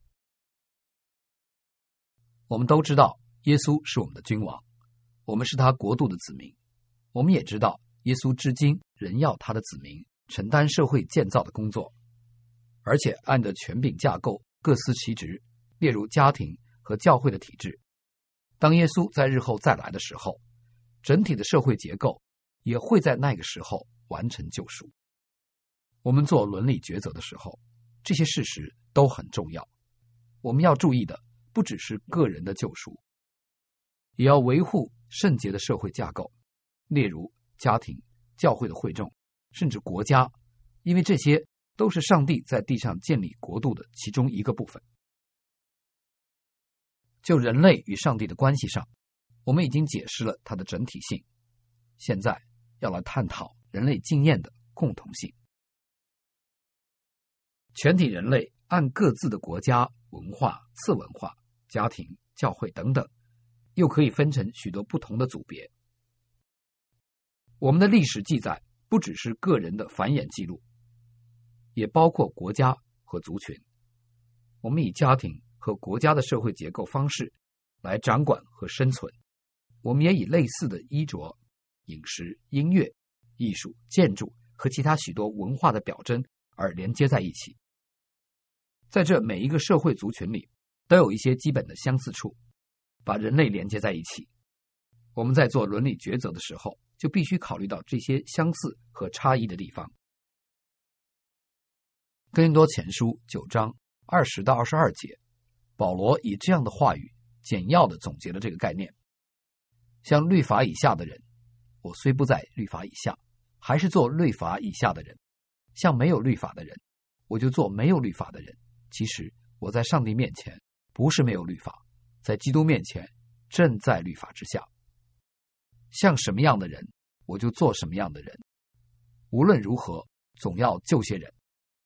我们都知道耶稣是我们的君王，我们是他国度的子民。我们也知道耶稣至今仍要他的子民承担社会建造的工作，而且按着权柄架构各司其职，例如家庭和教会的体制。当耶稣在日后再来的时候，整体的社会结构也会在那个时候完成救赎。我们做伦理抉择的时候，这些事实都很重要。我们要注意的不只是个人的救赎，也要维护圣洁的社会架构，例如家庭、教会的会众，甚至国家，因为这些都是上帝在地上建立国度的其中一个部分。就人类与上帝的关系上，我们已经解释了它的整体性，现在要来探讨人类经验的共同性。全体人类按各自的国家、文化、次文化、家庭、教会等等，又可以分成许多不同的组别。我们的历史记载不只是个人的繁衍记录，也包括国家和族群。我们以家庭和国家的社会结构方式来掌管和生存，我们也以类似的衣着、饮食、音乐、艺术、建筑和其他许多文化的表征而连接在一起。在这每一个社会族群里，都有一些基本的相似处，把人类连接在一起。我们在做伦理抉择的时候，就必须考虑到这些相似和差异的地方。哥林多前书9章20到22节，保罗以这样的话语简要地总结了这个概念：像律法以下的人，我虽不在律法以下，还是做律法以下的人；像没有律法的人，我就做没有律法的人。其实我在上帝面前不是没有律法，在基督面前正在律法之下。像什么样的人，我就做什么样的人。无论如何，总要救些人。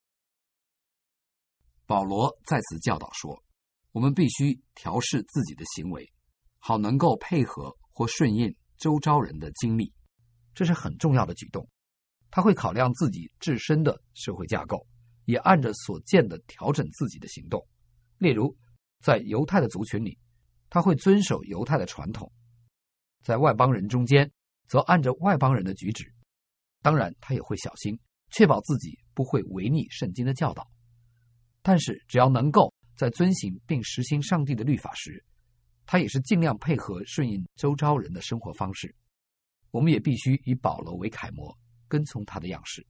保罗在此教导说，我们必须调试自己的行为，好能够配合或顺应周遭人的经历。这是很重要的举动。他会考量自己自身的社会架构，也按着所见的调整自己的行动。例如，在犹太的族群里，他会遵守犹太的传统；在外邦人中间，则按着外邦人的举止。当然，他也会小心，确保自己不会违逆圣经的教导。但是，只要能够在遵行并实行上帝的律法时，他也是尽量配合顺应周遭人的生活方式。我们也必须以保罗为楷模，跟从他的样式。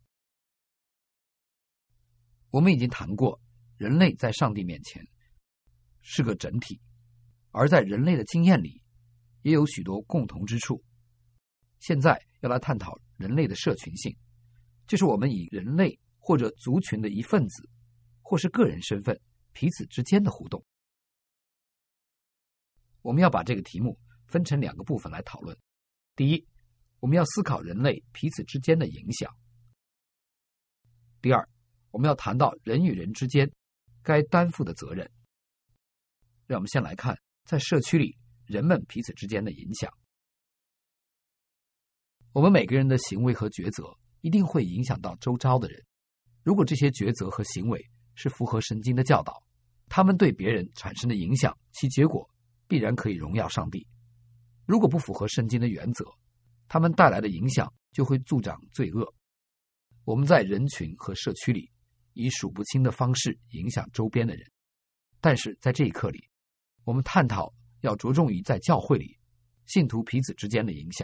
我们已经谈过，人类在上帝面前是个整体， 而在人类的经验里也有许多共同之处。现在要来探讨人类的社群性，就是我们以人类或者族群的一份子或是个人身份彼此之间的互动。我们要把这个题目分成2个部分来讨论。第一，我们要思考人类彼此之间的影响。第二，我们要谈到人与人之间该担负的责任。让我们先来看在社区里人们彼此之间的影响。我们每个人的行为和抉择一定会影响到周遭的人。如果这些抉择和行为是符合圣经的教导，他们对别人产生的影响，其结果必然可以荣耀上帝。如果不符合圣经的原则，他们带来的影响就会助长罪恶。我们在人群和社区里以数不清的方式影响周边的人，但是在这一课里，我们探讨要着重于在教会里信徒彼此之间的影响。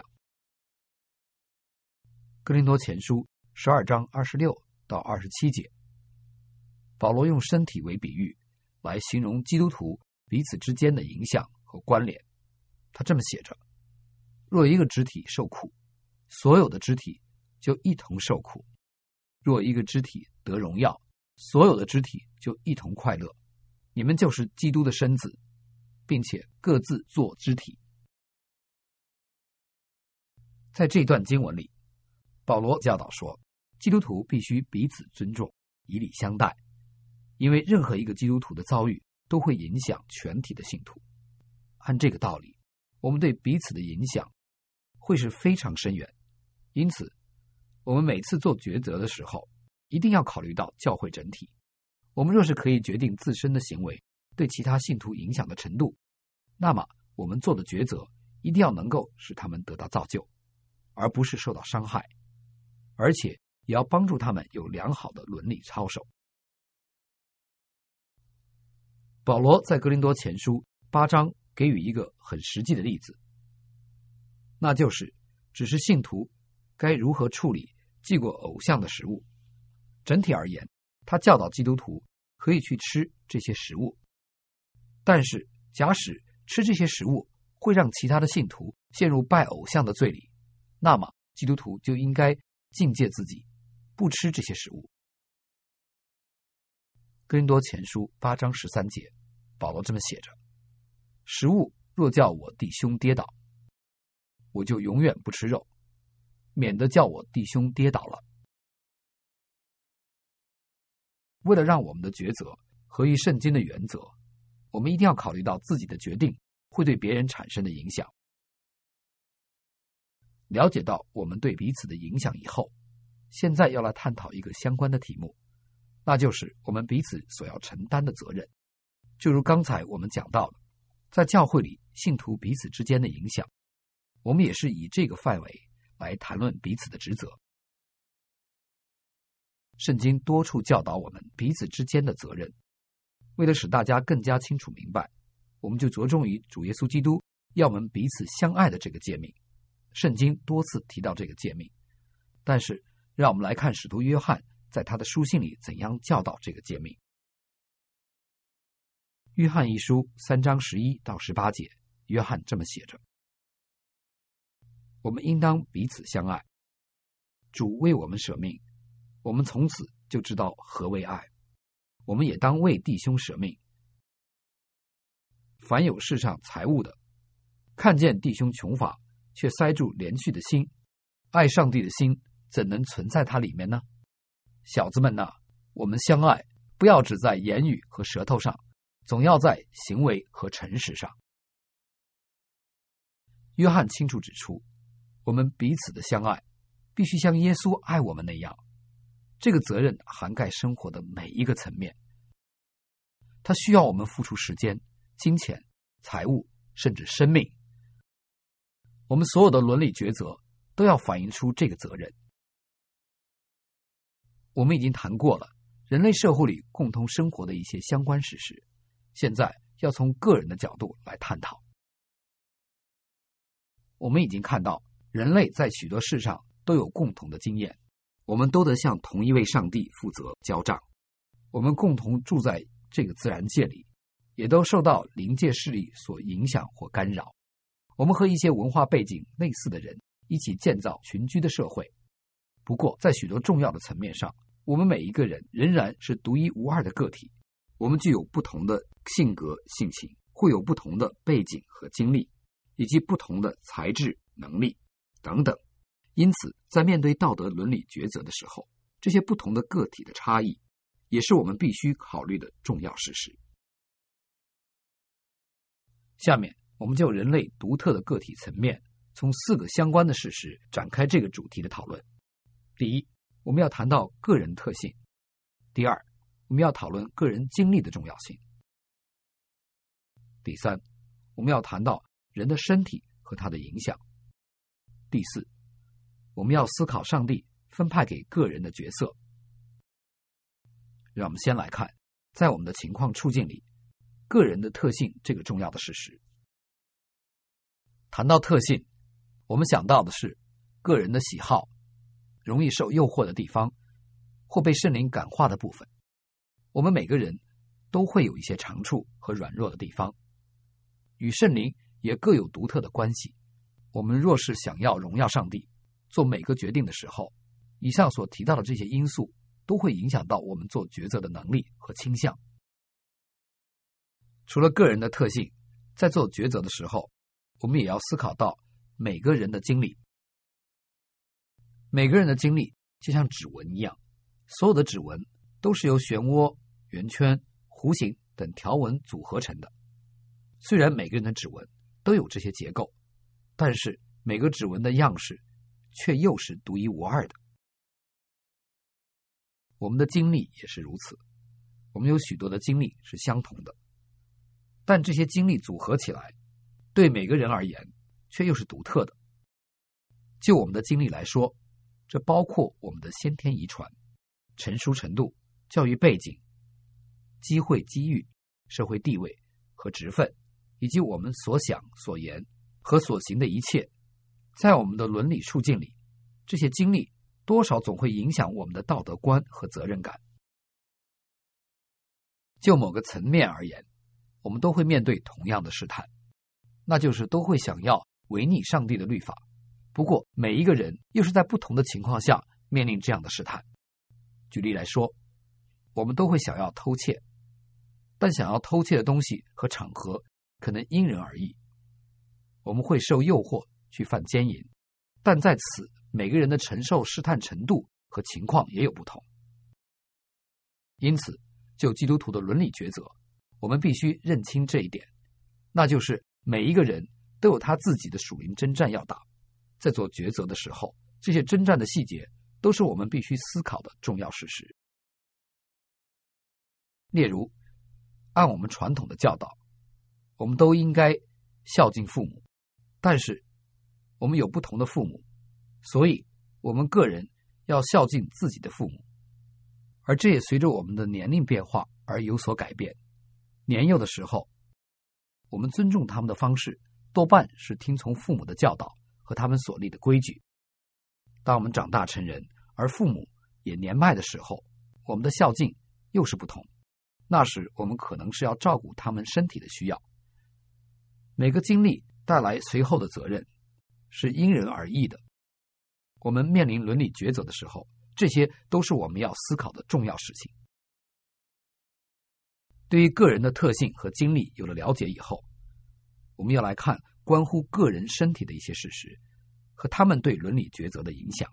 哥林多前书12章26到27节，保罗用身体为比喻来形容基督徒彼此之间的影响和关联。他这么写着：若一个肢体受苦，所有的肢体就一同受苦；若一个肢体得荣耀，所有的肢体就一同快乐。你们就是基督的身子，并且各自做肢体。在这段经文里，保罗教导说，基督徒必须彼此尊重，以礼相待，因为任何一个基督徒的遭遇都会影响全体的信徒。按这个道理，我们对彼此的影响会是非常深远。因此，我们每次做抉择的时候，一定要考虑到教会整体。我们若是可以决定自身的行为对其他信徒影响的程度，那么我们做的抉择一定要能够使他们得到造就，而不是受到伤害，而且也要帮助他们有良好的伦理操守。保罗在哥林多前书8章给予一个很实际的例子，那就是只是信徒该如何处理祭过偶像的食物。整体而言，他教导基督徒可以去吃这些食物，但是假使吃这些食物会让其他的信徒陷入拜偶像的罪里，那么基督徒就应该境戒自己，不吃这些食物。哥林多前书8章13节，保罗这么写着：食物若叫我弟兄跌倒，我就永远不吃肉，免得叫我弟兄跌倒了。为了让我们的抉择合于圣经的原则，我们一定要考虑到自己的决定会对别人产生的影响。了解到我们对彼此的影响以后，现在要来探讨一个相关的题目，那就是我们彼此所要承担的责任。就如刚才我们讲到的，在教会里信徒彼此之间的影响，我们也是以这个范围来谈论彼此的职责。圣经多处教导我们彼此之间的责任，为了使大家更加清楚明白，我们就着重于主耶稣基督要我们彼此相爱的这个诫命。圣经多次提到这个诫命，但是让我们来看使徒约翰在他的书信里怎样教导这个诫命。约翰一书3章11到18节，约翰这么写着：我们应当彼此相爱，主为我们舍命，我们从此就知道何为爱。我们也当为弟兄舍命。凡有世上财物的，看见弟兄穷乏，却塞住连续的心，爱上帝的心怎能存在他里面呢？小子们哪，我们相爱，不要只在言语和舌头上，总要在行为和诚实上。约翰清楚指出，我们彼此的相爱必须像耶稣爱我们那样。这个责任涵盖生活的每一个层面，它需要我们付出时间、金钱、财物，甚至生命。我们所有的伦理抉择都要反映出这个责任。我们已经谈过了人类社会里共同生活的一些相关事实，现在要从个人的角度来探讨。我们已经看到人类在许多事上都有共同的经验，我们都得向同一位上帝负责交账。我们共同住在这个自然界里， 也都受到灵界势力所影响或干扰。我们和一些文化背景类似的人一起建造群居的社会。不过，在许多重要的层面上，我们每一个人仍然是独一无二的个体。我们具有不同的性格、性情，会有不同的背景和经历，以及不同的才智、能力等等。因此，在面对道德伦理抉择的时候，这些不同的个体的差异，也是我们必须考虑的重要事实。下面，我们就人类独特的个体层面，从4个相关的事实展开这个主题的讨论。第一，我们要谈到个人特性；第二，我们要讨论个人经历的重要性；第三，我们要谈到人的身体和它的影响；第四，我们要思考上帝分派给个人的角色。让我们先来看，在我们的情况处境里，个人的特性这个重要的事实。谈到特性，我们想到的是个人的喜好、容易受诱惑的地方，或被圣灵感化的部分。我们每个人都会有一些长处和软弱的地方，与圣灵也各有独特的关系。我们若是想要荣耀上帝，做每个决定的时候，以上所提到的这些因素都会影响到我们做抉择的能力和倾向。除了个人的特性，在做抉择的时候，我们也要思考到每个人的经历。每个人的经历就像指纹一样，所有的指纹都是由漩涡、圆圈、弧形等条纹组合成的。虽然每个人的指纹都有这些结构，但是每个指纹的样式却又是独一无二的。我们的经历也是如此，我们有许多的经历是相同的，但这些经历组合起来，对每个人而言却又是独特的。就我们的经历来说，这包括我们的先天遗传、成熟程度、教育背景、机会机遇、社会地位和职分，以及我们所想所言和所行的一切。在我们的伦理处境里，这些经历多少总会影响我们的道德观和责任感。就某个层面而言，我们都会面对同样的试探，那就是都会想要违逆上帝的律法。不过每一个人又是在不同的情况下面临这样的试探。举例来说，我们都会想要偷窃，但想要偷窃的东西和场合可能因人而异。我们会受诱惑去犯奸淫，但在此每个人的承受试探程度和情况也有不同。因此，就基督徒的伦理抉择，我们必须认清这一点，那就是每一个人都有他自己的属灵征战要打。在做抉择的时候，这些征战的细节都是我们必须思考的重要事实。例如，按我们传统的教导，我们都应该孝敬父母，但是我们有不同的父母，所以我们个人要孝敬自己的父母，而这也随着我们的年龄变化而有所改变。年幼的时候，我们尊重他们的方式多半是听从父母的教导和他们所立的规矩。当我们长大成人，而父母也年迈的时候，我们的孝敬又是不同。那时我们可能是要照顾他们身体的需要。每个经历带来随后的责任是因人而异的。我们面临伦理抉择的时候，这些都是我们要思考的重要事情。对于个人的特性和经历有了了解以后，我们要来看关乎个人身体的一些事实和他们对伦理抉择的影响。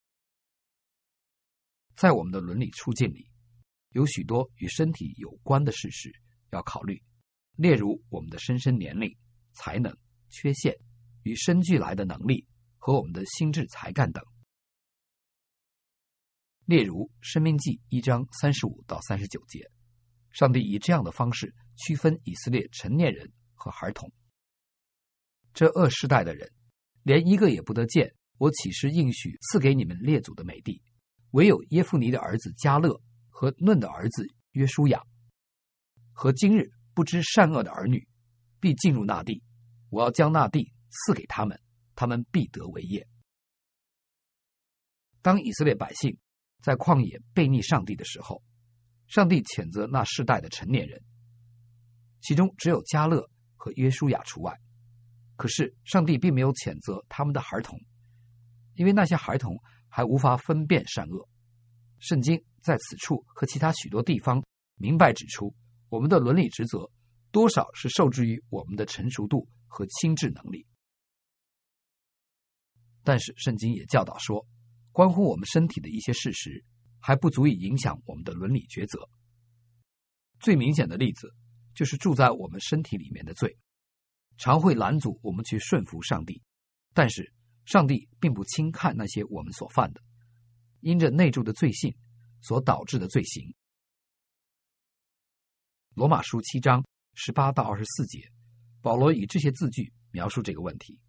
在我们的伦理处境里，有许多与身体有关的事实要考虑，例如我们的生年龄、才能、缺陷、与生俱来的能力和我们的心智才干等。例如申命记1章35到39节，上帝以这样的方式区分以色列成年人和孩童。这2世代的人，连一个也不得见我岂是应许赐给你们列祖的美地，唯有耶夫尼的儿子迦勒和嫩的儿子约书亚和今日不知善恶的儿女，必进入那地，我要将那地赐给他们，他们必得为业。当以色列百姓在旷野悖逆上帝的时候，上帝谴责那世代的成年人， 其中只有迦勒和约书亚除外。可是上帝并没有谴责他们的孩童，因为那些孩童还无法分辨善恶。圣经在此处和其他许多地方明白指出，我们的伦理职责多少是受制于我们的成熟度和心智能力。但是圣经也教导说，关乎我们身体的一些事实还不足以影响我们的伦理抉择。最明显的例子就是住在我们身体里面的罪，常会拦阻我们去顺服上帝。但是上帝并不轻看那些我们所犯的因着内住的罪性所导致的罪行。罗马书7章18到24节，保罗以这些字句描述这个问题。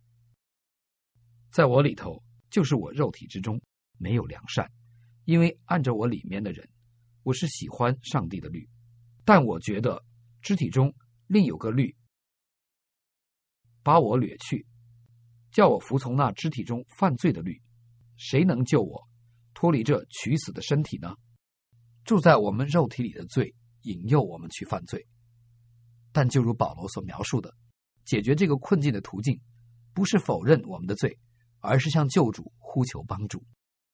在我里头，就是我肉体之中没有良善，因为按着我里面的人，我是喜欢上帝的律，但我觉得肢体中另有个律把我掠去，叫我服从那肢体中犯罪的律。谁能救我脱离这取死的身体呢？住在我们肉体里的罪引诱我们去犯罪，但就如保罗所描述的，解决这个困境的途径不是否认我们的罪，而是向救主呼求帮助。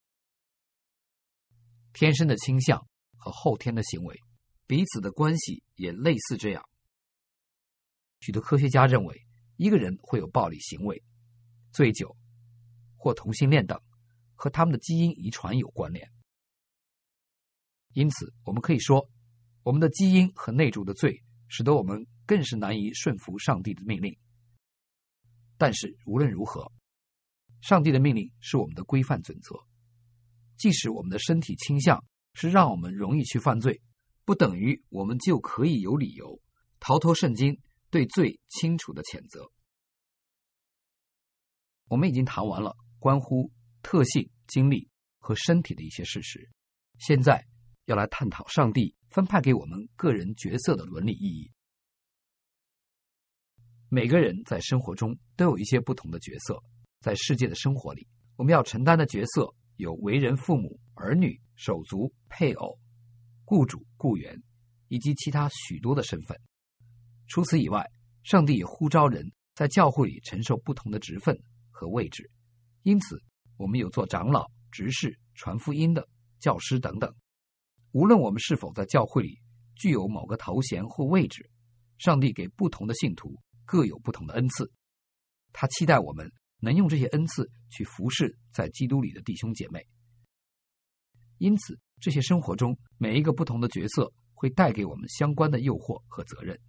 天生的倾向和后天的行为彼此的关系也类似这样。许多科学家认为，一个人会有暴力行为、醉酒或同性恋等，和他们的基因遗传有关联。因此我们可以说，我们的基因和内住的罪使得我们更是难以顺服上帝的命令。但是无论如何，上帝的命令是我们的规范准则，即使我们的身体倾向是让我们容易去犯罪，不等于我们就可以有理由逃脱圣经对罪清楚的谴责。我们已经谈完了关乎特性、经历和身体的一些事实，现在要来探讨上帝分派给我们个人角色的伦理意义。每个人在生活中都有一些不同的角色，在世界的生活里，我们要承担的角色有为人父母、儿女、手足、配偶、雇主、雇员以及其他许多的身份。除此以外，上帝也呼召人在教会里承受不同的职分和位置，因此我们有做长老、执事、传福音的、教师等等。无论我们是否在教会里具有某个头衔或位置，上帝给不同的信徒各有不同的恩赐，他期待我们能用这些恩赐去服侍在基督里的弟兄姐妹。因此这些生活中每一个不同的角色会带给我们相关的诱惑和责任。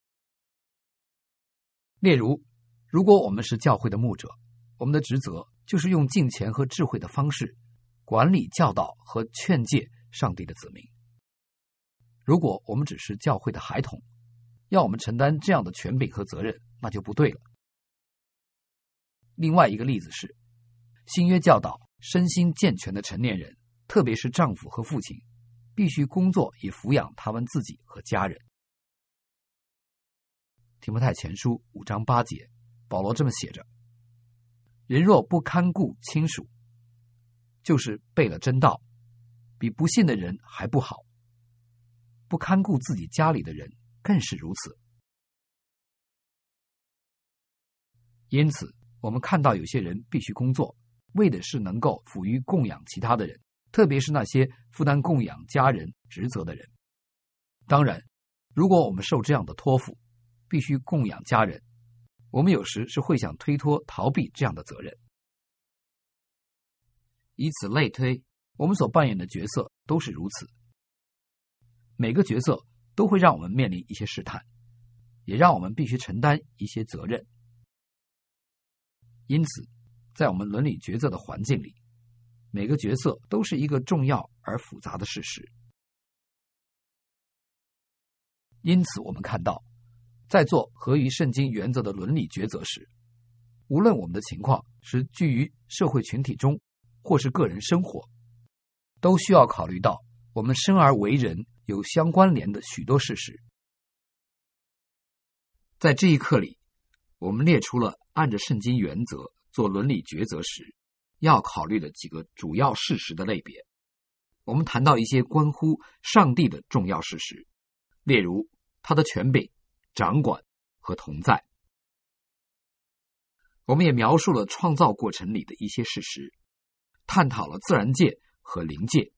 例如，如果我们是教会的牧者，我们的职责就是用敬虔和智慧的方式管理、教导和劝诫上帝的子民。如果我们只是教会的孩童，要我们承担这样的权柄和责任，那就不对了。另外一个例子是，新约教导身心健全的成年人，特别是丈夫和父亲，必须工作以抚养他们自己和家人。提摩太前书5章8节，保罗这么写着：人若不看顾亲属，就是背了真道，比不信的人还不好；不看顾自己家里的人更是如此。因此我们看到有些人必须工作，为的是能够抚育供养其他的人，特别是那些负担供养家人职责的人。当然，如果我们受这样的托付，必须供养家人，我们有时是会想推脱逃避这样的责任。以此类推，我们所扮演的角色都是如此。每个角色都会让我们面临一些试探，也让我们必须承担一些责任。因此在我们伦理抉择的环境里，每个角色都是一个重要而复杂的事实。因此我们看到，在做合于圣经原则的伦理抉择时，无论我们的情况是居于社会群体中或是个人生活，都需要考虑到我们生而为人有相关联的许多事实。在这一课里，我们列出了按着圣经原则做伦理抉择时要考虑的几个主要事实的类别。我们谈到一些关乎上帝的重要事实，例如他的权柄掌管和同在。我们也描述了创造过程里的一些事实，探讨了自然界和灵界。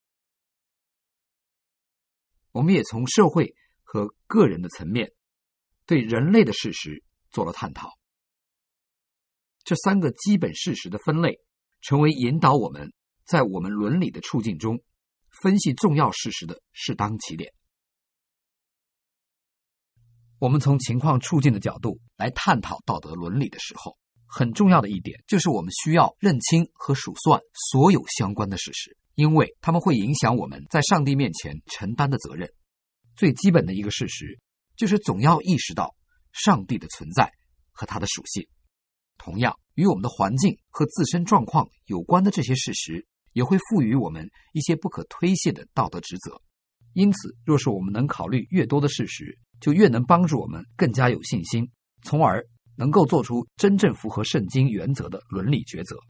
我们也从社会和个人的层面对人类的事实做了探讨。这3个基本事实的分类，成为引导我们在我们伦理的处境中分析重要事实的适当起点。我们从情况处境的角度来探讨道德伦理的时候，很重要的一点就是我们需要认清和数算所有相关的事实，因为它们会影响我们在上帝面前承担的责任。最基本的一个事实就是总要意识到上帝的存在和他的属性。同样，与我们的环境和自身状况有关的这些事实，也会赋予我们一些不可推卸的道德职责。因此，若是我们能考虑越多的事实，就越能帮助我们更加有信心，从而能够做出真正符合圣经原则的伦理抉择。